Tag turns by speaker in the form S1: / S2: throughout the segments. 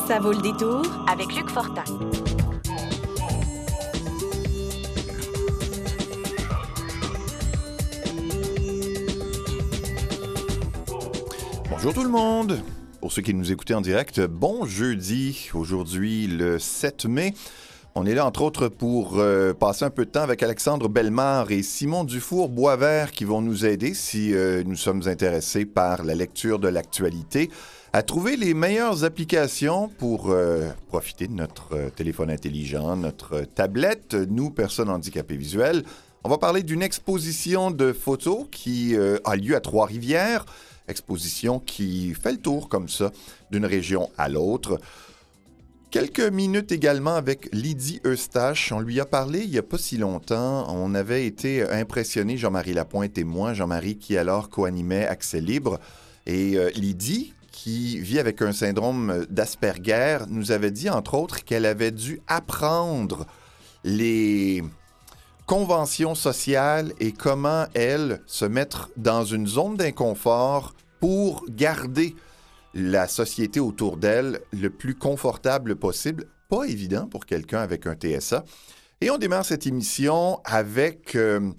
S1: Ça vaut le détour
S2: avec Luc Fortin.
S3: Bonjour tout le monde! Pour ceux qui nous écoutaient en direct, bon jeudi, aujourd'hui le 7 mai. On est là entre autres pour passer un peu de temps avec Alexandre Bellemare et Simon Dufour-Boisvert qui vont nous aider si nous sommes intéressés par la lecture de l'actualité à trouver les meilleures applications pour profiter de notre téléphone intelligent, notre tablette, nous, personnes handicapées visuelles. On va parler d'une exposition de photos qui a lieu à Trois-Rivières. Exposition qui fait le tour comme ça d'une région à l'autre. Quelques minutes également avec Lydie Eustache. On lui a parlé il n'y a pas si longtemps. On avait été impressionnés, Jean-Marie Lapointe et moi, Jean-Marie qui alors co-animait Accès Libre. Et Lydie, qui vit avec un syndrome d'Asperger, nous avait dit entre autres qu'elle avait dû apprendre les conventions sociales et comment, elle, se mettre dans une zone d'inconfort pour garder la société autour d'elle le plus confortable possible. Pas évident pour quelqu'un avec un TSA. Et on démarre cette émission avec,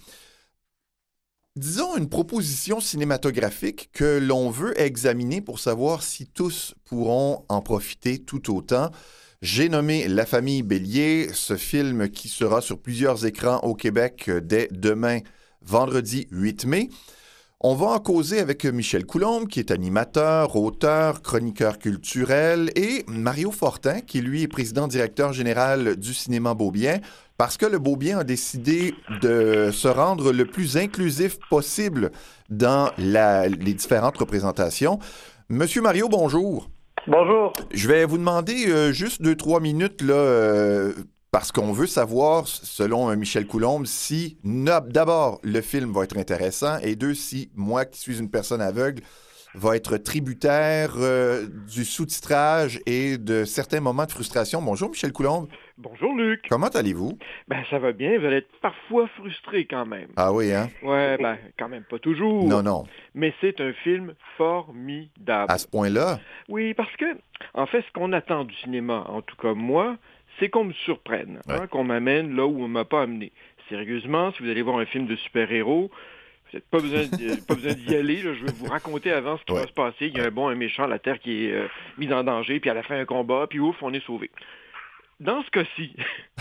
S3: disons, une proposition cinématographique que l'on veut examiner pour savoir si tous pourront en profiter tout autant. J'ai nommé La famille Bélier, ce film qui sera sur plusieurs écrans au Québec dès demain, vendredi 8 mai. On va en causer avec Michel Coulombe, qui est animateur, auteur, chroniqueur culturel, et Mario Fortin, qui lui est président-directeur général du cinéma Beaubien, parce que le Beaubien a décidé de se rendre le plus inclusif possible dans les différentes représentations. Monsieur Mario, bonjour.
S4: Bonjour.
S3: Je vais vous demander juste 2-3 minutes, là, parce qu'on veut savoir, selon Michel Coulombe, si, d'abord, le film va être intéressant, et deux, si moi, qui suis une personne aveugle, va être tributaire du sous-titrage et de certains moments de frustration. Bonjour, Michel Coulombe.
S4: Bonjour, Luc.
S3: Comment allez-vous?
S4: Ben, ça va bien. Vous allez être parfois frustré quand même.
S3: Ah oui, hein?
S4: Ouais, ben, quand même pas toujours.
S3: Non.
S4: Mais c'est un film formidable.
S3: À ce point-là?
S4: Oui, parce que, en fait, ce qu'on attend du cinéma, en tout cas moi, c'est qu'on me surprenne,
S3: Ouais.
S4: qu'on m'amène là où on m'a pas amené. Sérieusement, si vous allez voir un film de super-héros, vous n'avez pas besoin d'y aller. Là. Je vais vous raconter avant ce qui va se passer. Il y a un bon, un méchant, la Terre qui est mise en danger, puis à la fin, un combat, puis ouf, on est sauvé. Dans ce cas-ci,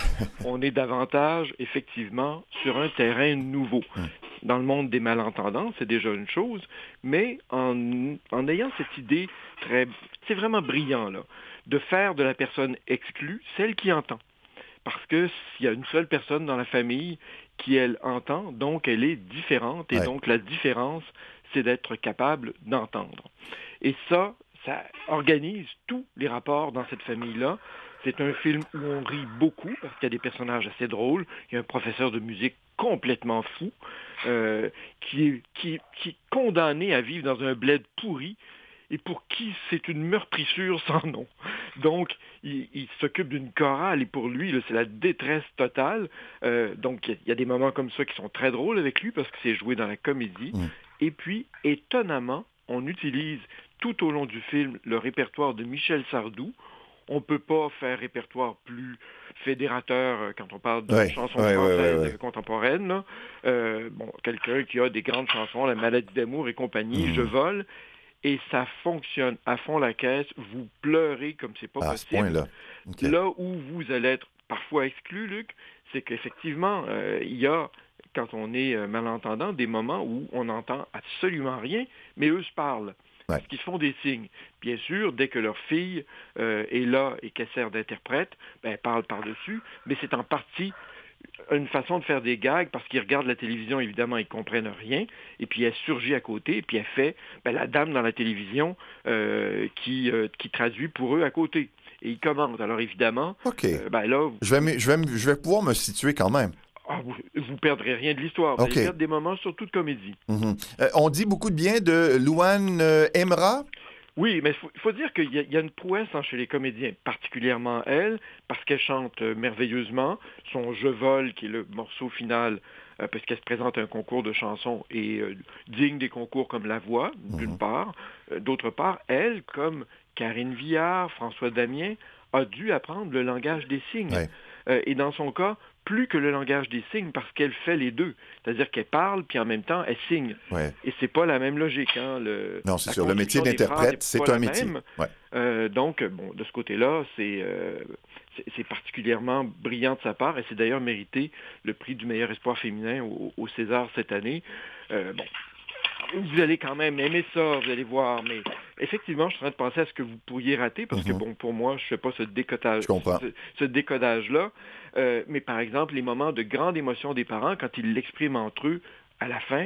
S4: on est davantage, effectivement, sur un terrain nouveau. Dans le monde des malentendants, c'est déjà une chose, mais en ayant cette idée c'est vraiment brillant, là, de faire de la personne exclue celle qui entend. Parce que s'il y a une seule personne dans la famille qui, elle, entend, donc elle est différente, et donc la différence, c'est d'être capable d'entendre. Et ça organise tous les rapports dans cette famille-là. C'est un film où on rit beaucoup, parce qu'il y a des personnages assez drôles. Il y a un professeur de musique complètement fou, qui est condamné à vivre dans un bled pourri, et pour qui c'est une meurtrissure sans nom. Donc, il s'occupe d'une chorale, et pour lui, là, c'est la détresse totale. Donc, il y a des moments comme ça qui sont très drôles avec lui, parce que c'est joué dans la comédie. Et puis, étonnamment, on utilise tout au long du film le répertoire de Michel Sardou. On ne peut pas faire répertoire plus fédérateur quand on parle de chansons françaises contemporaines. Là. Quelqu'un qui a des grandes chansons, La maladie d'amour et compagnie, Je vole, et ça fonctionne à fond la caisse. Vous pleurez comme c'est pas possible.
S3: À ce point-là. Okay.
S4: Là où vous allez être parfois exclu, Luc, c'est qu'effectivement, il y a, quand on est malentendant, des moments où on n'entend absolument rien, mais eux se parlent. Parce qu'ils font des signes. Bien sûr, dès que leur fille est là et qu'elle sert d'interprète, elle parle par-dessus, mais c'est en partie une façon de faire des gags, parce qu'ils regardent la télévision, évidemment, ils ne comprennent rien, et puis elle surgit à côté, et puis elle fait la dame dans la télévision qui traduit pour eux à côté. Et ils commentent. Alors évidemment, là...
S3: Je vais pouvoir me situer quand même.
S4: Vous perdrez rien de l'histoire. Vous allez perdre des moments surtout de comédie.
S3: On dit beaucoup de bien de Louane Emra.
S4: Oui, mais il faut dire qu'il y a une prouesse chez les comédiens, particulièrement elle, parce qu'elle chante merveilleusement. Son « Je vole », qui est le morceau final, parce qu'elle se présente à un concours de chansons et digne des concours comme La Voix, d'une part. D'autre part, elle, comme Karine Viard, François Damien, a dû apprendre le langage des signes.
S3: Ouais.
S4: Et dans son cas, plus que le langage des signes, parce qu'elle fait les deux. C'est-à-dire qu'elle parle, puis en même temps, elle signe.
S3: Ouais.
S4: Et c'est pas la même logique. Hein?
S3: Non, c'est sûr. Le métier d'interprète, c'est un métier.
S4: Ouais. Donc, bon, de ce côté-là, c'est particulièrement brillant de sa part, et c'est d'ailleurs mérité le prix du meilleur espoir féminin au César cette année. Bon, vous allez quand même aimer ça, vous allez voir, mais effectivement, je suis en train de penser à ce que vous pourriez rater, parce que, bon, pour moi, je ne fais pas ce décodage-là, mais par exemple, les moments de grande émotion des parents, quand ils l'expriment entre eux à la fin,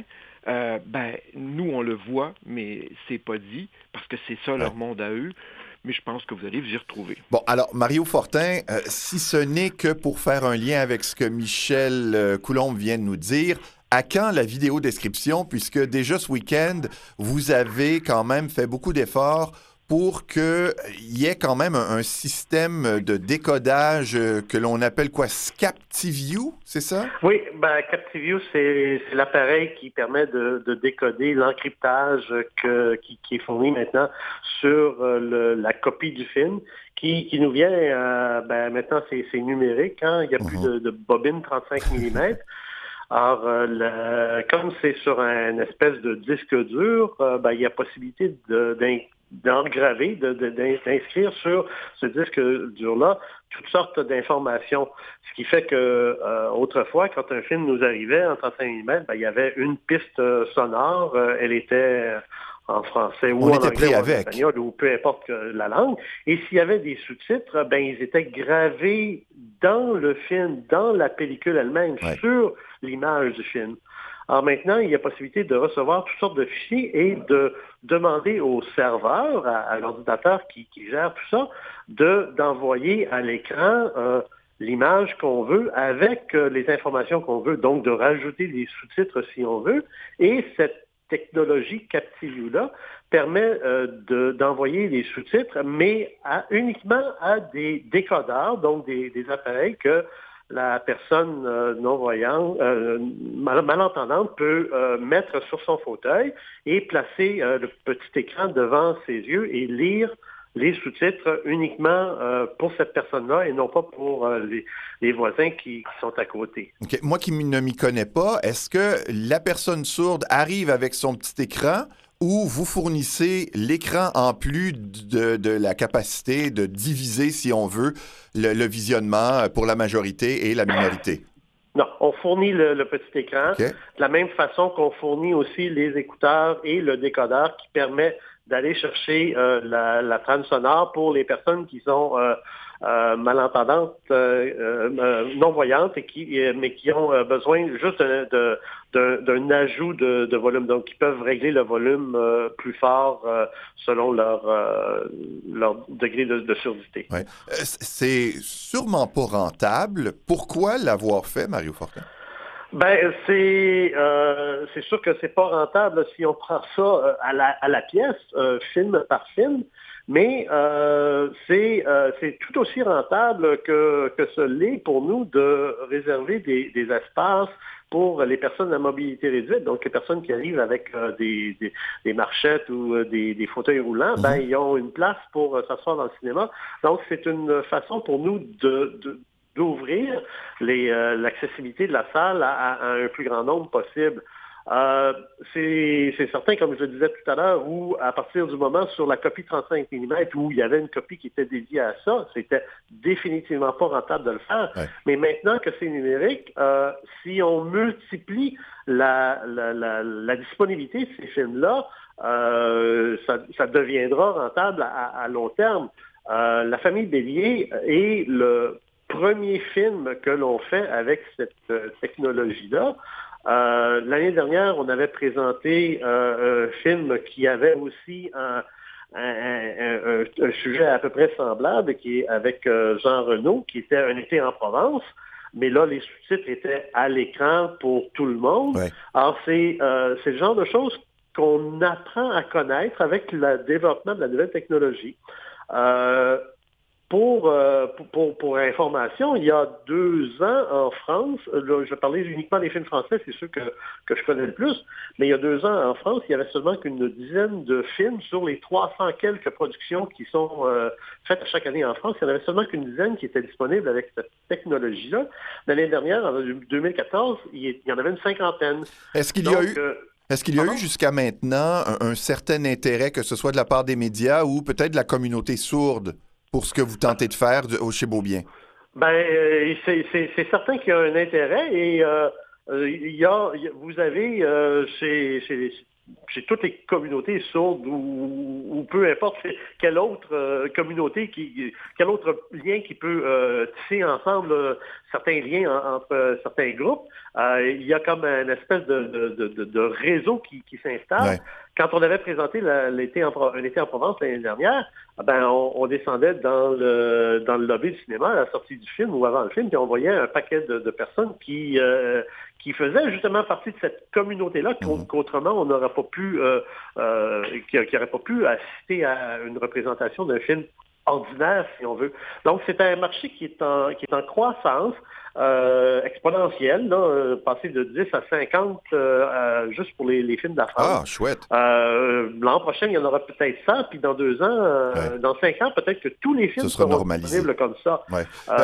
S4: nous, on le voit, mais c'est pas dit, parce que c'est ça leur monde à eux. Mais je pense que vous allez vous y retrouver.
S3: Bon, alors, Mario Fortin, si ce n'est que pour faire un lien avec ce que Michel Coulombe vient de nous dire, à quand la vidéo description, puisque déjà ce week-end, vous avez quand même fait beaucoup d'efforts pour qu'il y ait quand même un système de décodage que l'on appelle quoi? Captiview, c'est ça?
S1: Oui, Captiview, c'est l'appareil qui permet de décoder l'encryptage qui est fourni maintenant sur la copie du film, qui nous vient, maintenant c'est numérique, hein? Il n'y a plus de bobine 35 mm. Alors, comme c'est sur une espèce de disque dur, il y a possibilité d'engraver, d'inscrire sur ce disque dur-là toutes sortes d'informations. Ce qui fait que autrefois, quand un film nous arrivait en 35 mm, il y avait une piste sonore, elle était en français ou en anglais ou en espagnol ou peu importe la langue. Et s'il y avait des sous-titres, ils étaient gravés dans le film, dans la pellicule elle-même, sur l'image du film. Alors maintenant, il y a possibilité de recevoir toutes sortes de fichiers et de demander au serveur, à l'ordinateur qui gère tout ça, d'envoyer à l'écran l'image qu'on veut avec les informations qu'on veut, donc de rajouter des sous-titres si on veut. Et cette technologie Captiview-là permet d'envoyer des sous-titres, mais uniquement à des décodeurs, donc des appareils que la personne non-voyante, malentendante peut mettre sur son fauteuil et placer le petit écran devant ses yeux et lire les sous-titres uniquement pour cette personne-là et non pas pour les voisins qui sont à côté.
S3: Okay. Moi qui ne m'y connais pas, est-ce que la personne sourde arrive avec son petit écran ou vous fournissez l'écran en plus de la capacité de diviser, si on veut, le visionnement pour la majorité et la minorité?
S1: Non, on fournit le petit écran de la même façon qu'on fournit aussi les écouteurs et le décodeur qui permet d'aller chercher la trame sonore pour les personnes qui sont malentendantes, non-voyantes, mais qui ont besoin juste d'un ajout de volume. Donc, ils peuvent régler le volume plus fort selon leur degré de surdité.
S3: Ouais. C'est sûrement pas rentable. Pourquoi l'avoir fait, Mario Fortin?
S1: C'est sûr que c'est pas rentable si on prend ça à la pièce, film par film, mais c'est tout aussi rentable que ce l'est pour nous de réserver des espaces pour les personnes à mobilité réduite, donc les personnes qui arrivent avec des marchettes ou des fauteuils roulants, ils ont une place pour s'asseoir dans le cinéma. Donc c'est une façon pour nous d'ouvrir l'accessibilité de la salle à un plus grand nombre possible. C'est certain, comme je le disais tout à l'heure, où à partir du moment sur la copie 35 mm, où il y avait une copie qui était dédiée à ça, c'était définitivement pas rentable de le faire. Ouais. Mais maintenant que c'est numérique, si on multiplie la disponibilité de ces films-là, ça deviendra rentable à long terme. La famille Bélier est le premier film que l'on fait avec cette technologie-là. L'année dernière, on avait présenté un film qui avait aussi un sujet à peu près semblable, qui est avec Jean Reno, qui était Un été en Provence. Mais là, les sous-titres étaient à l'écran pour tout le monde. Ouais. Alors, c'est le genre de choses qu'on apprend à connaître avec le développement de la nouvelle technologie. Pour information, il y a 2 ans en France, là, je vais parler uniquement des films français, c'est ceux que je connais le plus, mais il y a 2 ans en France, il y avait seulement qu'une dizaine de films sur les 300 quelques productions qui sont faites chaque année en France. Il n'y en avait seulement qu'une dizaine qui étaient disponibles avec cette technologie-là. L'année dernière, en 2014, il y en avait une cinquantaine.
S3: Est-ce qu'il y a eu... Est-ce qu'il y a eu jusqu'à maintenant un certain intérêt, que ce soit de la part des médias ou peut-être de la communauté sourde, pour ce que vous tentez de faire chez Beaubien?
S1: C'est certain qu'il y a un intérêt et vous avez chez toutes les communautés sourdes ou peu importe quelle autre communauté, quel autre lien qui peut tisser ensemble certains liens entre certains groupes, il y a comme une espèce de réseau qui s'installe.
S3: Ouais.
S1: Quand on avait présenté un été en Provence l'année dernière, on descendait dans le lobby du cinéma à la sortie du film ou avant le film, puis on voyait un paquet de personnes qui faisaient justement partie de cette communauté-là, qu'autrement on n'aurait pas pu, qui n'aurait pas pu assister à une représentation d'un film ordinaire, si on veut. Donc, c'est un marché qui est en croissance exponentielle, là, passé de 10 à 50 juste pour les films d'affaires.
S3: Ah, chouette.
S1: L'an prochain, il y en aura peut-être 100, puis dans 2 ans, dans 5 ans, peut-être que tous les films seront disponibles comme ça.
S3: Ouais.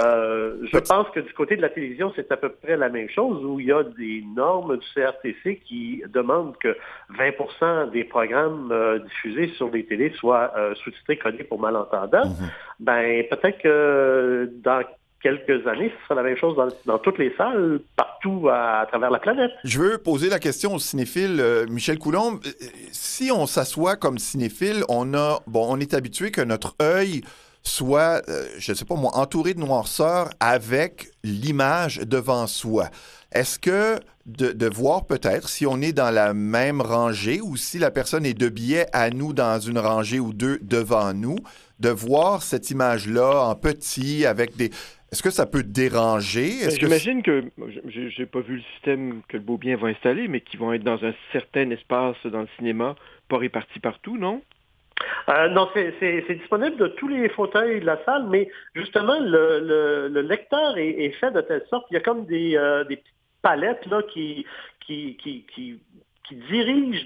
S1: Je pense que du côté de la télévision, c'est à peu près la même chose, où il y a des normes du CRTC qui demandent que 20% des programmes diffusés sur les télés soient sous-titrés codés pour malentendants. Peut-être que dans quelques années, ce sera la même chose dans toutes les salles, partout à travers la planète.
S3: Je veux poser la question au cinéphile Michel Coulombe. Si on s'assoit comme cinéphile, on est habitué que notre œil soit, je ne sais pas moi, entouré de noirceur avec l'image devant soi. Est-ce que de voir peut-être si on est dans la même rangée ou si la personne est de biais à nous dans une rangée ou deux devant nous, de voir cette image-là en petit avec des... Est-ce que ça peut déranger?
S4: J'imagine que, j'ai pas vu le système que le Beaubien va installer, mais qu'ils vont être dans un certain espace dans le cinéma, pas répartis partout, non?
S1: Non, c'est disponible de tous les fauteuils de la salle, mais justement, le lecteur est fait de telle sorte qu'il y a comme des petites palettes là, qui dirigent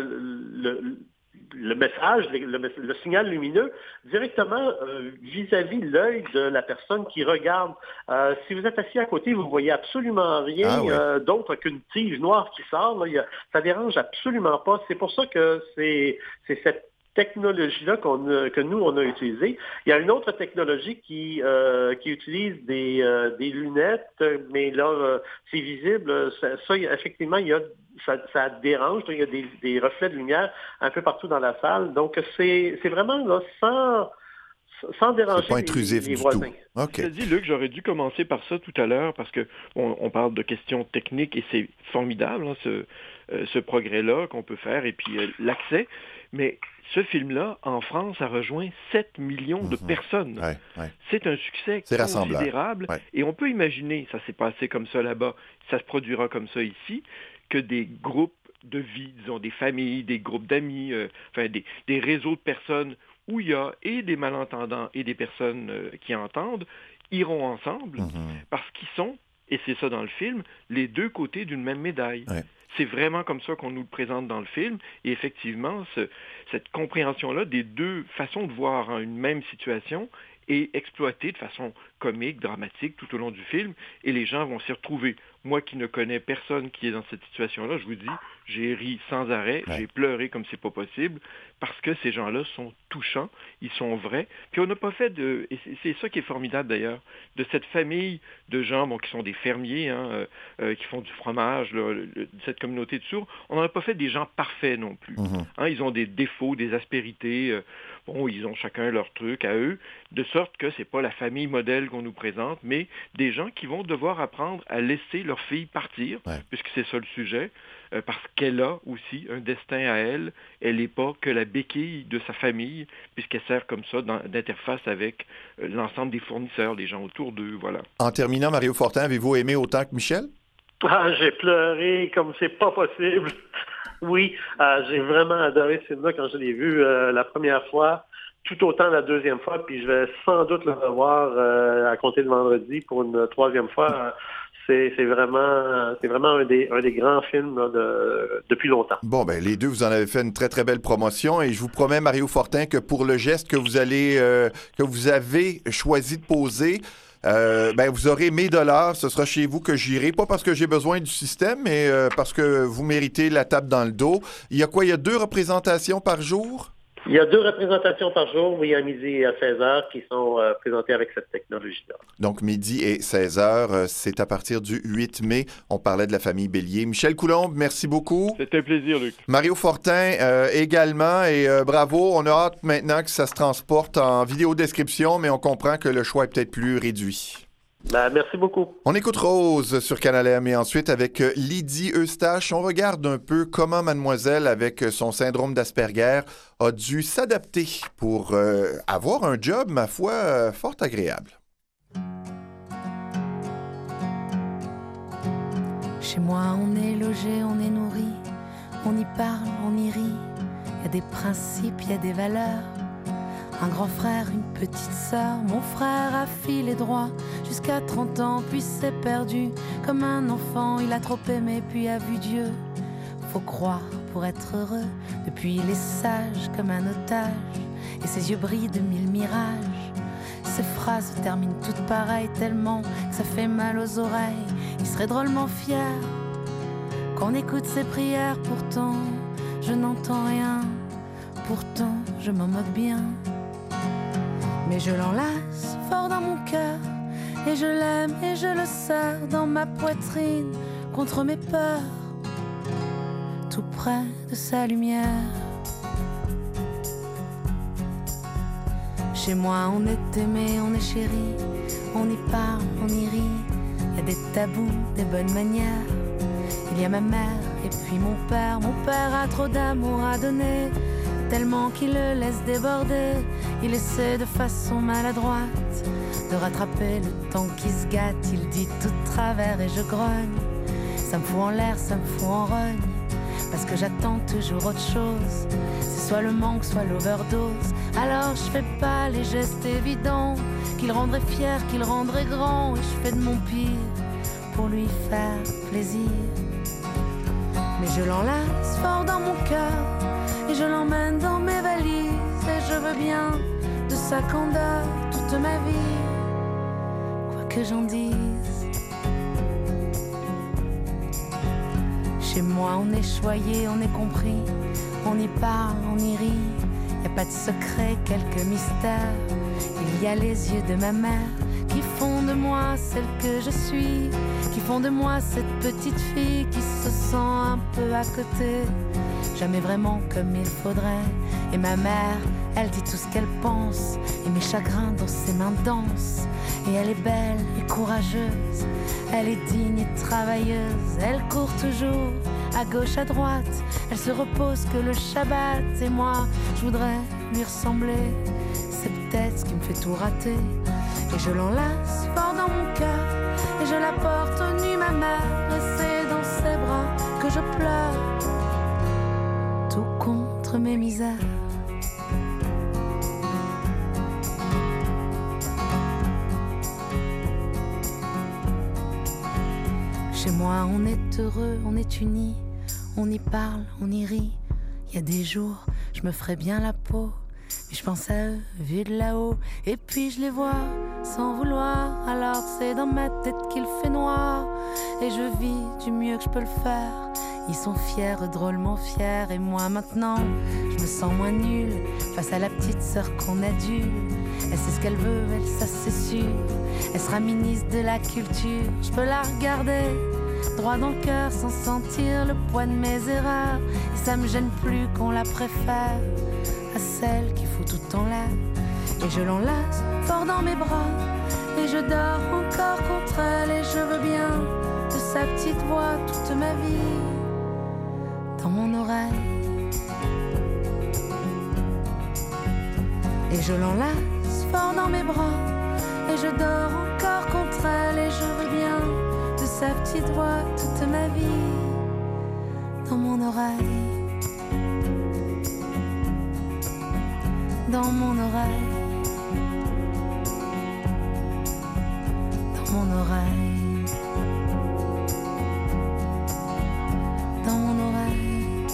S1: le message, le signal lumineux directement vis-à-vis l'œil de la personne qui regarde. Si vous êtes assis à côté, vous ne voyez absolument rien d'autre qu'une tige noire qui sort. Là, ça dérange absolument pas. C'est pour ça que c'est cette technologie-là que nous, on a utilisée. Il y a une autre technologie qui utilise des lunettes, mais là, c'est visible. Ça, effectivement, ça dérange. Il y a des reflets de lumière un peu partout dans la salle. Donc, c'est vraiment là, sans déranger
S3: c'est pas intrusif
S1: les voisins.
S3: Tout. OK.
S4: Tu as dit, Luc, j'aurais dû commencer par ça tout à l'heure parce que on parle de questions techniques et c'est formidable, hein, ce progrès-là qu'on peut faire et puis l'accès. Mais ce film-là, en France, a rejoint 7 millions de personnes.
S3: Ouais.
S4: C'est un succès considérable. Ouais. Et on peut imaginer, ça s'est passé comme ça là-bas, ça se produira comme ça ici, que des groupes de vie, disons des familles, des groupes d'amis, des réseaux de personnes où il y a et des malentendants et des personnes qui entendent, iront ensemble parce qu'ils sont, et c'est ça dans le film, les deux côtés d'une même médaille. Ouais. C'est vraiment comme ça qu'on nous le présente dans le film. Et effectivement, cette compréhension-là des deux façons de voir une même situation est exploitée de façon comique, dramatique tout au long du film. Et les gens vont s'y retrouver. Moi qui ne connais personne qui est dans cette situation-là, je vous dis, j'ai ri sans arrêt, j'ai pleuré comme c'est pas possible, parce que ces gens-là sont touchants, ils sont vrais. Puis on n'a pas fait et c'est ça qui est formidable d'ailleurs, de cette famille de gens qui sont des fermiers, qui font du fromage, de cette communauté de sourds, on n'en a pas fait des gens parfaits non plus. Ils ont des défauts, des aspérités, ils ont chacun leur truc à eux, de sorte que c'est pas la famille modèle qu'on nous présente, mais des gens qui vont devoir apprendre à laisser leur fille partir, puisque c'est ça le sujet, parce qu'elle a aussi un destin à elle. Elle n'est pas que la béquille de sa famille, puisqu'elle sert comme ça d'interface avec l'ensemble des fournisseurs, les gens autour d'eux, voilà.
S3: En terminant, Mario Fortin, avez-vous aimé autant que Michel?
S1: J'ai pleuré comme c'est pas possible. Oui, j'ai vraiment adoré ce film-là quand je l'ai vu la première fois. tout autant la deuxième fois, puis je vais sans doute le revoir à compter de vendredi pour une troisième fois. C'est vraiment un des grands films là, depuis longtemps.
S3: Bon, ben les deux, vous en avez fait une très, très belle promotion et je vous promets, Mario Fortin, que pour le geste que vous avez choisi de poser, vous aurez mes dollars. Ce sera chez vous que j'irai. Pas parce que j'ai besoin du système, mais parce que vous méritez la tape dans le dos. Il y a quoi? Il y a 2 représentations par jour?
S1: Il y a 2 représentations par jour, oui, à midi et à 16h, qui sont présentées avec cette technologie-là. Donc,
S3: midi et 16h, c'est à partir du 8 mai. On parlait de la famille Bélier. Michel Coulombe, merci beaucoup.
S4: C'était un plaisir, Luc.
S3: Mario Fortin également, et bravo. On a hâte maintenant que ça se transporte en vidéo-description, mais on comprend que le choix est peut-être plus réduit.
S1: Merci beaucoup.
S3: On écoute Rose sur Canal M et ensuite avec Lydie Eustache, on regarde un peu comment mademoiselle, avec son syndrome d'Asperger, a dû s'adapter pour avoir un job, ma foi, fort agréable.
S2: Chez moi, on est logé, on est nourri, on y parle, on y rit. Il y a des principes, il y a des valeurs. Un grand frère, une petite sœur, mon frère a filé droit jusqu'à 30 ans, puis s'est perdu comme un enfant. Il a trop aimé, puis a vu Dieu. Faut croire pour être heureux, depuis il est sage comme un otage, et ses yeux brillent de 1000 mirages. Ses phrases se terminent toutes pareilles, tellement que ça fait mal aux oreilles. Il serait drôlement fier qu'on écoute ses prières. Pourtant, je n'entends rien, pourtant je m'en moque bien. Mais je l'enlace fort dans mon cœur, et je l'aime et je le serre dans ma poitrine, contre mes peurs, tout près de sa lumière. Chez moi on est aimé, on est chéri, on y parle, on y rit. Il y a des tabous, des bonnes manières. Il y a ma mère et puis mon père. Mon père a trop d'amour à donner, tellement qu'il le laisse déborder. Il essaie de façon maladroite de rattraper le temps qui se gâte. Il dit tout de travers et je grogne. Ça me fout en l'air, ça me fout en rogne, parce que j'attends toujours autre chose. C'est soit le manque, soit l'overdose. Alors je fais pas les gestes évidents qu'il rendrait fier, qu'il rendrait grand. Et je fais de mon pire pour lui faire plaisir. Mais je l'enlace fort dans mon cœur, et je l'emmène dans mes valises. Et je veux bien de sa candeur toute ma vie, quoi que j'en dise. Chez moi on est choyé, on est compris, on y parle, on y rit. Y a pas de secret, quelques mystères. Il y a les yeux de ma mère qui font de moi celle que je suis, qui font de moi cette petite fille qui se sent un peu à côté, jamais vraiment comme il faudrait. Et ma mère, elle dit tout ce qu'elle pense, et mes chagrins dans ses mains dansent. Et elle est belle et courageuse, elle est digne et travailleuse. Elle court toujours à gauche, à droite, elle se repose que le Shabbat. Et moi, je voudrais lui ressembler, c'est peut-être ce qui me fait tout rater. Et je l'enlace fort dans mon cœur, et je la porte aux nues, ma mère, et c'est dans ses bras que je pleure, tout contre mes misères. Chez moi on est heureux, on est unis, on y parle, on y rit. Il y a des jours, je me ferais bien la peau, mais je pense à eux, vus de là-haut. Et puis je les vois, sans vouloir, alors c'est dans ma tête qu'il fait noir. Et je vis du mieux que je peux le faire. Ils sont fiers, drôlement fiers. Et moi maintenant, je me sens moins nulle face à la petite sœur qu'on adule. Elle sait ce qu'elle veut, elle, ça c'est sûr. Elle sera ministre de la culture. Je peux la regarder droit dans le cœur sans sentir le poids de mes erreurs. Et ça me gêne plus qu'on la préfère à celle qui fout tout le temps là. Et je l'enlace fort dans mes bras, et je dors encore contre elle. Et je veux bien de sa petite voix toute ma vie dans mon oreille. Et je l'enlace fort dans mes bras, et je dors encore contre elle. Et je veux bien de sa petite voix toute ma vie dans mon oreille. dans mon oreille, dans mon oreille, dans mon oreille.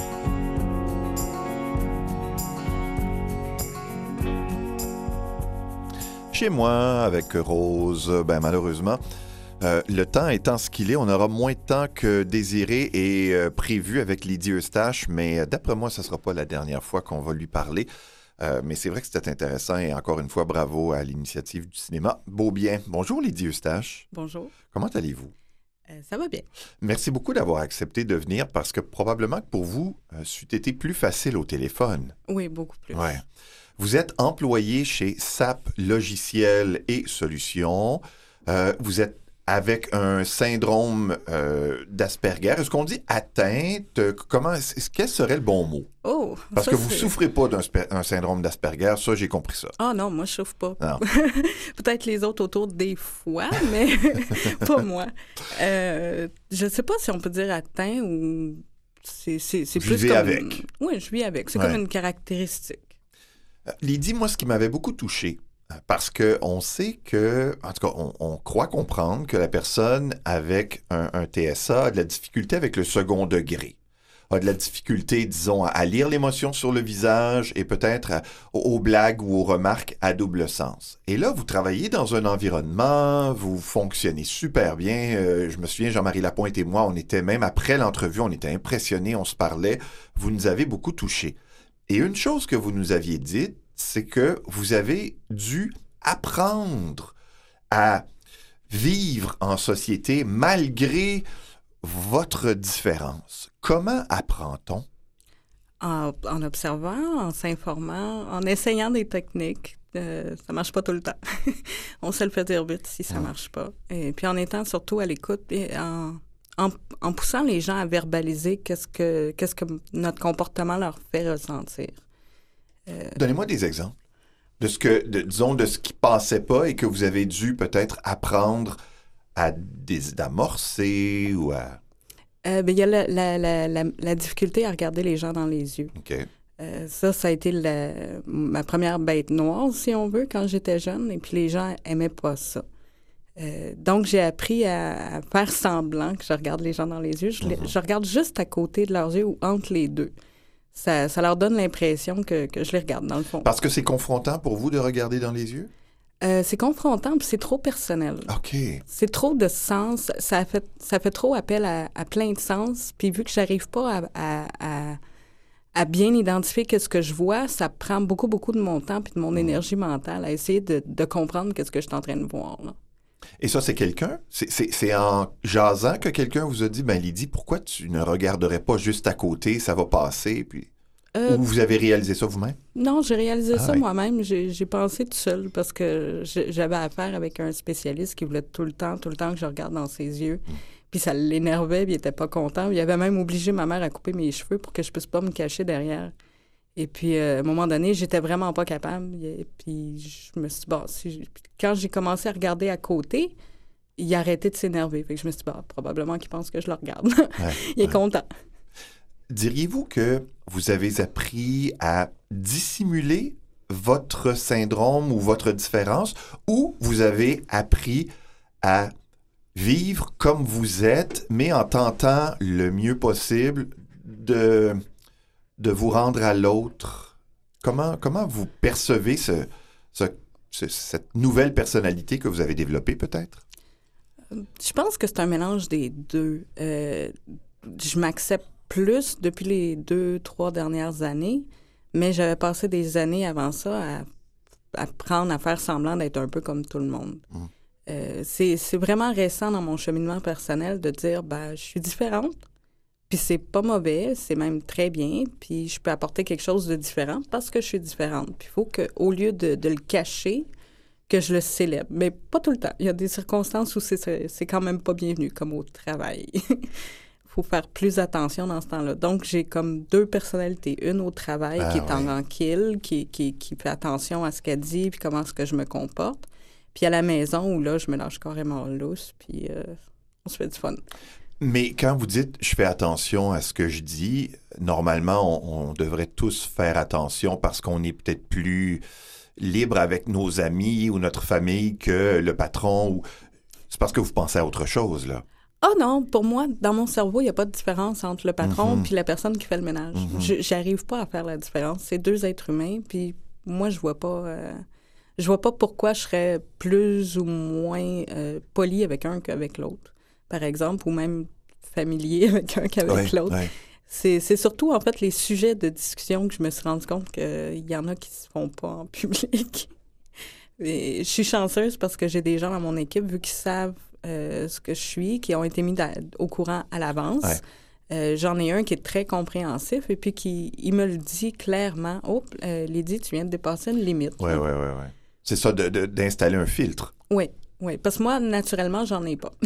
S3: Chez moi, avec Rose, malheureusement, le temps étant ce qu'il est, on aura moins de temps que désiré et prévu avec Lydie Eustache, mais d'après moi, ce ne sera pas la dernière fois qu'on va lui parler. Mais c'est vrai que c'était intéressant et encore une fois, bravo à l'initiative du cinéma Beaubien. Bonjour Lydie Eustache.
S5: Bonjour.
S3: Comment allez-vous?
S5: Ça va bien.
S3: Merci beaucoup d'avoir accepté de venir parce que probablement que pour vous, c'eût été plus facile au téléphone.
S5: Oui, beaucoup plus.
S3: Ouais. Vous êtes employé chez SAP Logiciels et Solutions. Vous êtes avec un syndrome d'Asperger. Est-ce qu'on dit atteinte? Quel serait le bon mot?
S5: Oh!
S3: Parce que vous ne souffrez pas d'un syndrome d'Asperger, ça, j'ai compris ça.
S5: Ah non, moi, je souffre pas.
S3: Non.
S5: Peut-être les autres autour des fois, mais pas moi. Je ne sais pas si on peut dire atteint ou c'est plus
S3: vivez
S5: comme...
S3: avec.
S5: Oui, je vis avec. C'est comme une caractéristique.
S3: Lydie, moi, ce qui m'avait beaucoup touché, parce qu'on sait que, en tout cas, on croit comprendre que la personne avec un TSA a de la difficulté avec le second degré, a de la difficulté, disons, à lire l'émotion sur le visage et peut-être aux blagues ou aux remarques à double sens. Et là, vous travaillez dans un environnement, vous fonctionnez super bien. Je me souviens, Jean-Marie Lapointe et moi, on était même après l'entrevue, on était impressionnés, on se parlait. Vous nous avez beaucoup touchés. Et une chose que vous nous aviez dite, c'est que vous avez dû apprendre à vivre en société malgré votre différence. Comment apprend-on?
S5: En observant, en s'informant, en essayant des techniques. Ça marche pas tout le temps. On se le fait dire vite si ça marche pas. Et puis en étant surtout à l'écoute et en poussant les gens à verbaliser qu'est-ce que notre comportement leur fait ressentir.
S3: Donnez-moi des exemples de ce que, disons, de ce qui passait pas et que vous avez dû peut-être apprendre à d'amorcer ou à...
S5: Il y a la difficulté à regarder les gens dans les yeux.
S3: OK.
S5: Ça a été ma première bête noire, si on veut, quand j'étais jeune, et puis les gens aimaient pas ça. Donc, j'ai appris à faire semblant que je regarde les gens dans les yeux. Je regarde juste à côté de leurs yeux ou entre les deux. Ça leur donne l'impression que je les regarde, dans le fond.
S3: Parce que c'est confrontant pour vous de regarder dans les yeux?
S5: C'est confrontant, puis c'est trop personnel.
S3: OK.
S5: C'est trop de sens. Ça fait trop appel à plein de sens. Puis vu que j'arrive pas à bien identifier qu'est-ce que je vois, ça prend beaucoup, beaucoup de mon temps puis de mon énergie mentale à essayer de comprendre qu'est-ce que je suis en train de voir, là.
S3: Et ça, c'est quelqu'un? C'est en jasant que quelqu'un vous a dit, Lydie, pourquoi tu ne regarderais pas juste à côté, ça va passer, puis... Ou vous avez réalisé ça vous-même?
S5: Non, j'ai réalisé ça
S3: oui.
S5: moi-même. J'ai pensé tout seul parce que j'avais affaire avec un spécialiste qui voulait tout le temps que je regarde dans ses yeux. Puis ça l'énervait, puis il était pas content. Il avait même obligé ma mère à couper mes cheveux pour que je puisse pas me cacher derrière. Et puis, à un moment donné, j'étais vraiment pas capable. Et puis, je me suis dit, quand j'ai commencé à regarder à côté, il a arrêté de s'énerver. Fait que je me suis dit, probablement qu'il pense que je le regarde. Il est content.
S3: Diriez-vous que vous avez appris à dissimuler votre syndrome ou votre différence, ou vous avez appris à vivre comme vous êtes, mais en tentant le mieux possible de vous rendre à l'autre? Comment vous percevez cette nouvelle personnalité que vous avez développée, peut-être?
S5: Je pense que c'est un mélange des deux. Je m'accepte plus depuis les 2-3 dernières années, mais j'avais passé des années avant ça à apprendre à faire semblant d'être un peu comme tout le monde. C'est vraiment récent dans mon cheminement personnel de dire, je suis différente, puis c'est pas mauvais, c'est même très bien, puis je peux apporter quelque chose de différent parce que je suis différente. Puis il faut qu'au lieu de le cacher, que je le célèbre. Mais pas tout le temps. Il y a des circonstances où c'est quand même pas bienvenu, comme au travail. Il faut faire plus attention dans ce temps-là. Donc, j'ai comme deux personnalités. Une au travail qui est tranquille, qui fait attention à ce qu'elle dit, puis comment est-ce que je me comporte. Puis à la maison où là, je me lâche carrément lousse, puis on se fait du fun.
S3: Mais quand vous dites « je fais attention à ce que je dis », normalement, on devrait tous faire attention parce qu'on est peut-être plus libre avec nos amis ou notre famille que le patron. Ou... C'est parce que vous pensez à autre chose, là.
S5: Ah non, pour moi, dans mon cerveau, il n'y a pas de différence entre le patron puis la personne qui fait le ménage. J'arrive pas à faire la différence. C'est deux êtres humains, puis moi, je vois pas pourquoi je serais plus ou moins poli avec un qu'avec l'autre, par exemple, ou même familier avec un qu'avec l'autre. Ouais. C'est surtout, en fait, les sujets de discussion que je me suis rendu compte qu'il y en a qui se font pas en public. Et je suis chanceuse parce que j'ai des gens dans mon équipe, vu qu'ils savent ce que je suis, qui ont été mis au courant à l'avance. Ouais. J'en ai un qui est très compréhensif et puis il me le dit clairement. « Oh, Lydie, tu viens de dépasser une limite. »
S3: Oui. C'est ça, d'installer un filtre.
S5: Oui. Parce que moi, naturellement, j'en ai pas.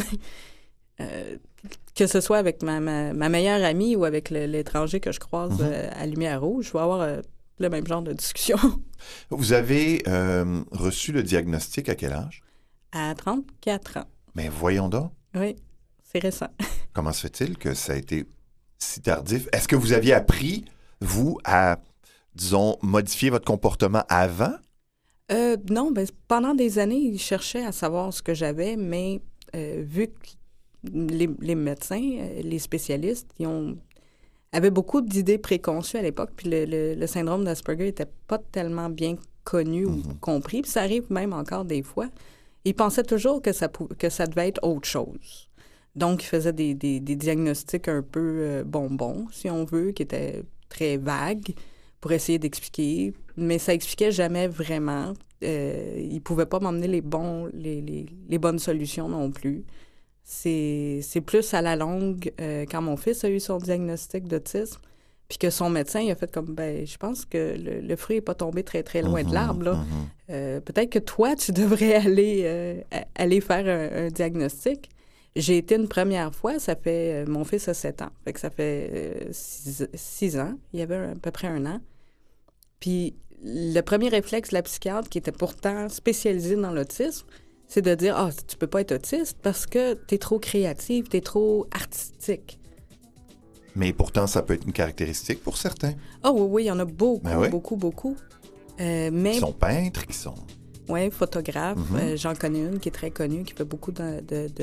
S5: Que ce soit avec ma meilleure amie ou avec l'étranger que je croise à Lumière Rouge, je vais avoir le même genre de discussion.
S3: Vous avez reçu le diagnostic à quel âge?
S5: À 34 ans.
S3: Mais voyons donc.
S5: Oui, c'est récent.
S3: Comment se fait-il que ça a été si tardif? Est-ce que vous aviez appris, vous, à, disons, modifier votre comportement avant?
S5: Non, pendant des années, ils cherchaient à savoir ce que j'avais, mais vu que les médecins, les spécialistes, avaient beaucoup d'idées préconçues à l'époque, puis le syndrome d'Asperger n'était pas tellement bien connu ou compris, puis ça arrive même encore des fois. Ils pensaient toujours que ça devait être autre chose. Donc, ils faisaient des diagnostics un peu bonbons, si on veut, qui étaient très vagues pour essayer d'expliquer, mais ça expliquait jamais vraiment. Ils ne pouvaient pas m'emmener les bonnes solutions non plus. C'est plus à la longue, quand mon fils a eu son diagnostic d'autisme, puis que son médecin il a fait comme, je pense que le fruit n'est pas tombé très, très loin de l'arbre, là. Peut-être que toi, tu devrais aller faire un diagnostic. J'ai été une première fois, mon fils a 7 ans, fait que ça fait 6 ans, il y avait à peu près 1 an. Puis le premier réflexe de la psychiatre, qui était pourtant spécialisée dans l'autisme, c'est de dire « tu peux pas être autiste parce que t'es trop créative, t'es trop artistique. »
S3: Mais pourtant, ça peut être une caractéristique pour certains.
S5: Oui, il y en a beaucoup. Mais...
S3: Qui sont peintres, qui sont...
S5: Oui, photographes. J'en connais une qui est très connue, qui fait beaucoup de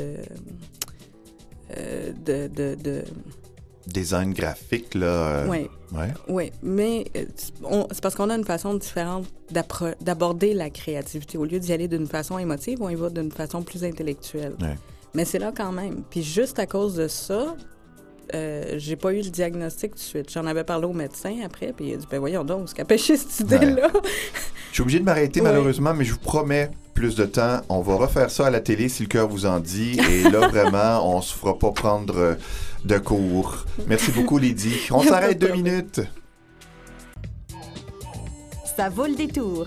S3: design graphique, là.
S5: Oui, mais c'est parce qu'on a une façon différente d'aborder la créativité. Au lieu d'y aller d'une façon émotive, on y va d'une façon plus intellectuelle. Ouais. Mais c'est là quand même. Puis juste à cause de ça, j'ai pas eu le diagnostic tout de suite. J'en avais parlé au médecin après, puis il a dit « voyons donc, ce qu'a pêché cette idée-là. »
S3: Je suis obligé de m'arrêter malheureusement, mais je vous promets plus de temps. On va refaire ça à la télé si le cœur vous en dit. Et là, vraiment, on se fera pas prendre de cours. Merci beaucoup, Lydie. On s'arrête 2 minutes.
S6: Ça vaut le détour.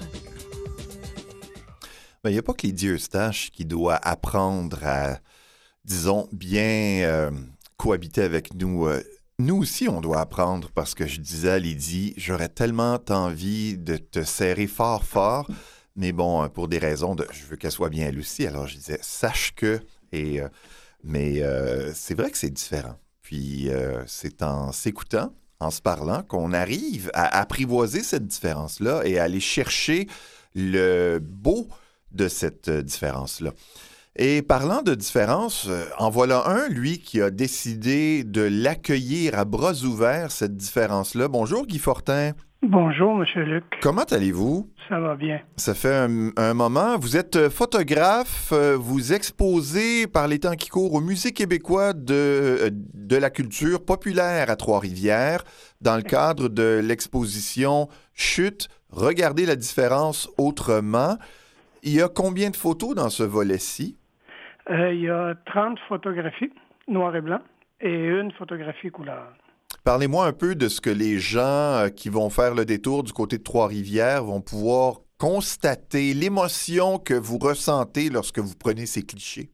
S3: Il n'y a pas que Lydie Eustache qui doit apprendre à, disons, bien cohabiter avec nous. Nous aussi, on doit apprendre parce que je disais à Lydie, j'aurais tellement envie de te serrer fort, fort, mais bon, pour des raisons je veux qu'elle soit bien elle aussi. Alors, je disais, sache que... Mais c'est vrai que c'est différent. Puis, c'est en s'écoutant, en se parlant, qu'on arrive à apprivoiser cette différence-là et à aller chercher le beau de cette différence-là. Et parlant de différence, en voilà un, lui, qui a décidé de l'accueillir à bras ouverts, cette différence-là. Bonjour, Guy Fortin.
S7: Bonjour, M. Luc.
S3: Comment allez-vous?
S7: Ça va bien.
S3: Ça fait un moment. Vous êtes photographe, vous exposez par les temps qui courent au Musée québécois de la culture populaire à Trois-Rivières dans le cadre de l'exposition « Chute, regardez la différence autrement ». Il y a combien de photos dans ce volet-ci?
S7: Il y a 30 photographies, noir et blanc, et une photographie couleur.
S3: Parlez-moi un peu de ce que les gens qui vont faire le détour du côté de Trois-Rivières vont pouvoir constater, l'émotion que vous ressentez lorsque vous prenez ces clichés.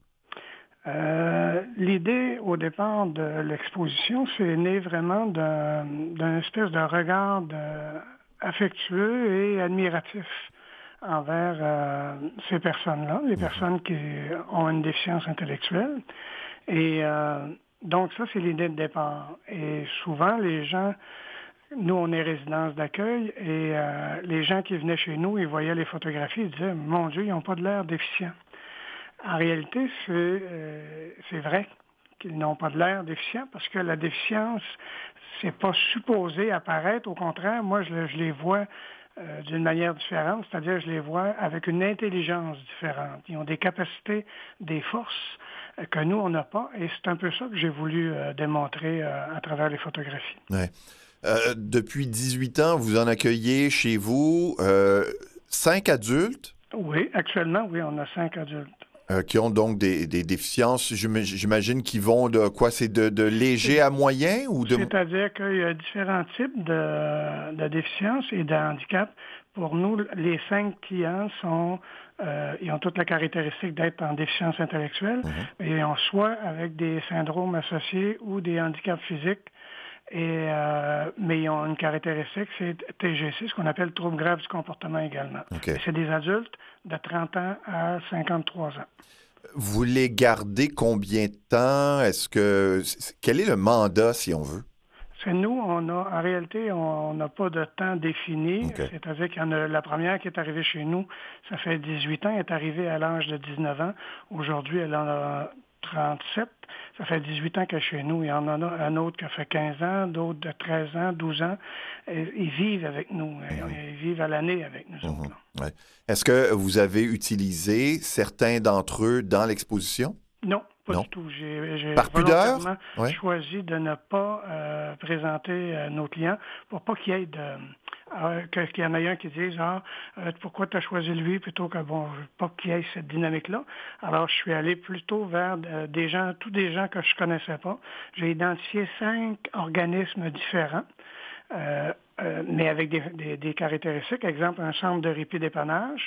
S7: L'idée, au départ de l'exposition, c'est né vraiment d'un espèce de regard affectueux et admiratif envers ces personnes-là, les personnes qui ont une déficience intellectuelle. Et Donc ça, c'est l'idée de départ. Et souvent, les gens, nous, on est résidence d'accueil, et les gens qui venaient chez nous, ils voyaient les photographies, ils disaient, mon Dieu, ils n'ont pas de l'air déficients. En réalité, c'est vrai qu'ils n'ont pas de l'air déficient, parce que la déficience, c'est pas supposé apparaître. Au contraire, moi, je les vois d'une manière différente, c'est-à-dire je les vois avec une intelligence différente. Ils ont des capacités, des forces que nous, on n'a pas, et c'est un peu ça que j'ai voulu démontrer à travers les photographies.
S3: Ouais. Depuis 18 ans, vous en accueillez chez vous 5 adultes?
S7: Oui, actuellement, oui, on a 5 adultes.
S3: Qui ont donc des déficiences, j'imagine, qui vont de quoi? C'est de léger à moyen? Ou de...
S7: C'est-à-dire qu'il y a différents types de déficiences et de handicap. Pour nous, les 5 clients ils ont toute la caractéristique d'être en déficience intellectuelle, et ils ont soit avec des syndromes associés ou des handicaps physiques. Mais ils ont une caractéristique, c'est TGC, ce qu'on appelle trouble grave du comportement également.
S3: Okay.
S7: C'est des adultes de 30 ans à 53 ans.
S3: Vous les gardez combien de temps? Quel est le mandat, si on veut?
S7: C'est nous, en réalité, on n'a pas de temps défini.
S3: Okay.
S7: C'est-à-dire qu'il y en a la première qui est arrivée chez nous, ça fait 18 ans, elle est arrivée à l'âge de 19 ans. Aujourd'hui, elle en a 37. Ça fait 18 ans qu'elle est chez nous. Il y en a un autre qui a fait 15 ans, d'autres de 13 ans, 12 ans. Ils vivent avec nous. Ils vivent à l'année avec nous autres.
S3: Ouais. Est-ce que vous avez utilisé certains d'entre eux dans l'exposition?
S7: Non, pas du tout. J'ai
S3: Par pudeur?
S7: choisi de ne pas présenter nos clients pour pas qu'il y ait qu'il y en ait un qui dise pourquoi tu as choisi lui plutôt que pas qu'il y ait cette dynamique-là. Alors je suis allé plutôt vers tous des gens que je connaissais pas. J'ai identifié 5 organismes différents. Mais avec des caractéristiques. Exemple, un centre de répit dépannage,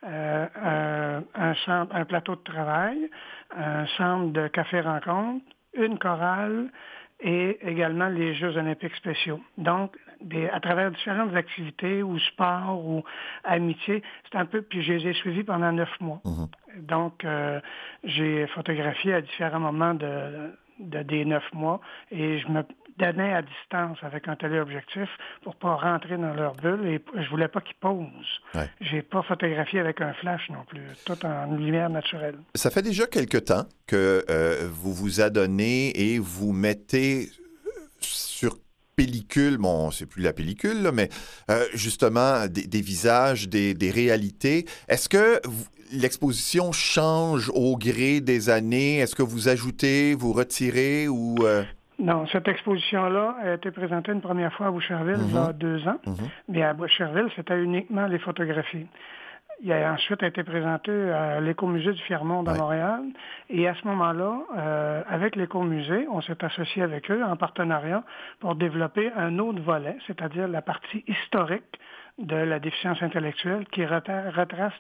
S7: un plateau de travail, un centre de café-rencontre, une chorale et également les Jeux olympiques spéciaux. Donc, à travers différentes activités ou sports ou amitié, c'est un peu, puis je les ai suivis pendant 9 mois. Donc, j'ai photographié à différents moments des 9 mois et je me donnais à distance avec un téléobjectif pour pas rentrer dans leur bulle et je voulais pas qu'ils posent.
S3: Ouais.
S7: J'ai pas photographié avec un flash non plus, tout en lumière naturelle.
S3: Ça fait déjà quelque temps que vous vous adonnez et vous mettez sur pellicule, bon, c'est plus la pellicule, là, mais justement des visages, des réalités. Est-ce que l'exposition change au gré des années? Est-ce que vous ajoutez, vous retirez ou...
S7: Non, cette exposition-là a été présentée une première fois à Boucherville il y a 2 ans. Mais à Boucherville, c'était uniquement les photographies. Il a ensuite été présenté à l'Écomusée du Fiermont à Montréal. Et à ce moment-là, avec l'Écomusée, on s'est associé avec eux en partenariat pour développer un autre volet, c'est-à-dire la partie historique de la déficience intellectuelle qui retrace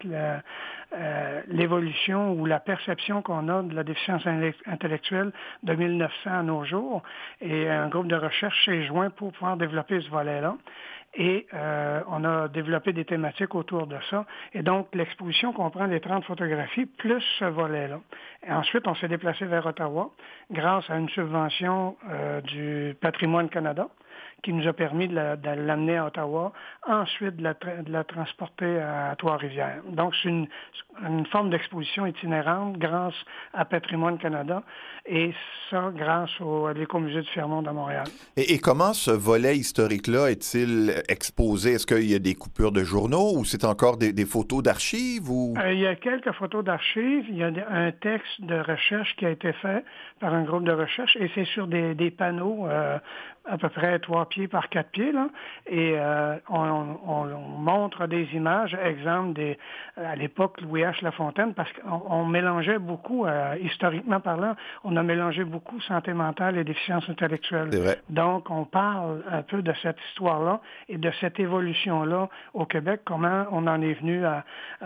S7: l'évolution ou la perception qu'on a de la déficience intellectuelle de 1900 à nos jours. Et un groupe de recherche s'est joint pour pouvoir développer ce volet-là. Et on a développé des thématiques autour de ça. Et donc, l'exposition comprend les 30 photographies plus ce volet-là. Et ensuite, on s'est déplacé vers Ottawa grâce à une subvention du Patrimoine Canada qui nous a permis de l'amener à Ottawa, ensuite de la transporter à Trois-Rivières. Donc, c'est une forme d'exposition itinérante grâce à Patrimoine Canada et ça grâce à l'Écomusée du Fiermont à Montréal.
S3: Et comment ce volet historique-là est-il exposé? Est-ce qu'il y a des coupures de journaux ou c'est encore des photos d'archives? Ou...
S7: il y a quelques photos d'archives. Il y a un texte de recherche qui a été fait par un groupe de recherche et c'est sur des panneaux à peu près 3 pieds par 4 pieds, là, et on montre des images, exemple à l'époque Louis H. Lafontaine, parce qu'on mélangeait beaucoup, historiquement parlant, on a mélangé beaucoup santé mentale et déficience intellectuelle.
S3: C'est vrai.
S7: Donc, on parle un peu de cette histoire-là et de cette évolution-là au Québec, comment on en est venu à